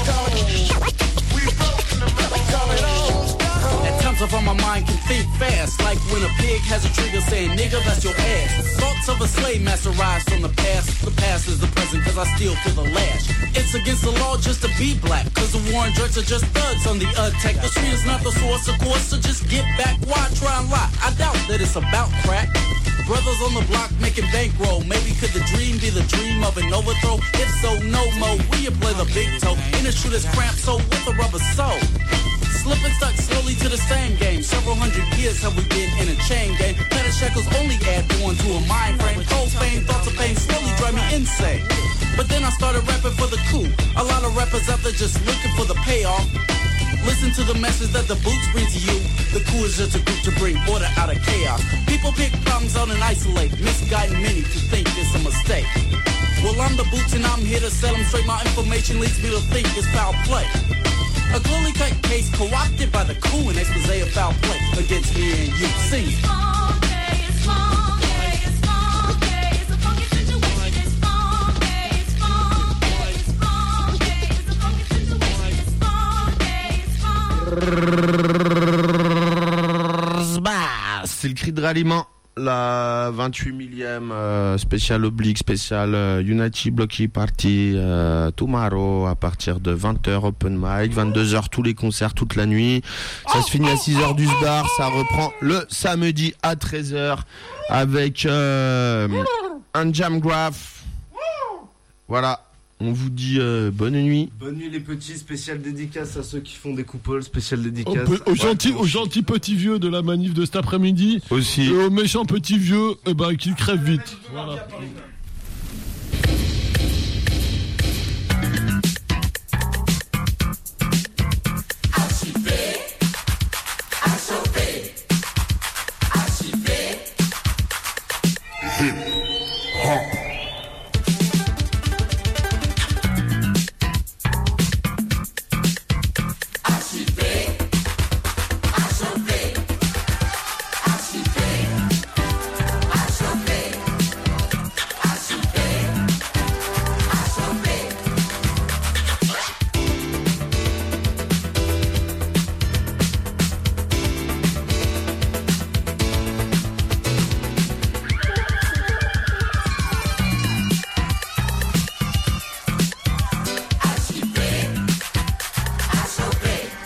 S3: the middle.
S22: At times of on my mind can think fast, like when a pig has a trigger saying, nigga, that's your ass. Thoughts of a slave master rise from the past. The past is the present, cause I still feel the lash. It's against the law just to be black, cause the war and drugs are just thugs on the attack. The street is not the source, of course, so just get back. Why try and lie? I doubt that it's about crack. Brothers on the block making bankroll. Maybe could the dream be the dream of an overthrow? If so, no more. We play the big toe. In a shoe that's cramped, so with a rubber sole. Slipping stuck slowly to the same game. Several hundred years have we been in a chain gang. Better shackles only add on to a mind frame. Cold pain, thoughts of pain slowly drive me insane. But then I started rapping for the coup. A lot of rappers out there just looking for the payoff. Listen to the message that the boots bring to you. The coup is just a group to bring order out of chaos. People pick problems out and isolate, misguiding many to think it's a mistake. Well, I'm the boots and I'm here to set them straight. My information leads me to think it's foul play. A clearly cut case co-opted by the coup and expose of foul play against me and you. Sing it.
S1: C'est le cri de ralliement. La vingt-huit millième euh, spécial oblique, spécial euh, Unity Blocky Party euh, tomorrow à partir de vingt heures open mic, vingt-deux heures tous les concerts toute la nuit. Ça se finit à six heures du bar, ça reprend le samedi à treize heures avec euh, un jam graph. Voilà. On vous dit euh, bonne nuit.
S10: Bonne nuit les petits, spécial dédicace à ceux qui font des coupoles, spécial dédicace.
S4: Aux gentils, aux gentils petits vieux de la manif de cet après-midi.
S1: Aussi.
S4: Et aux méchants petits vieux, eh ben, qu'ils crèvent vite. Voilà.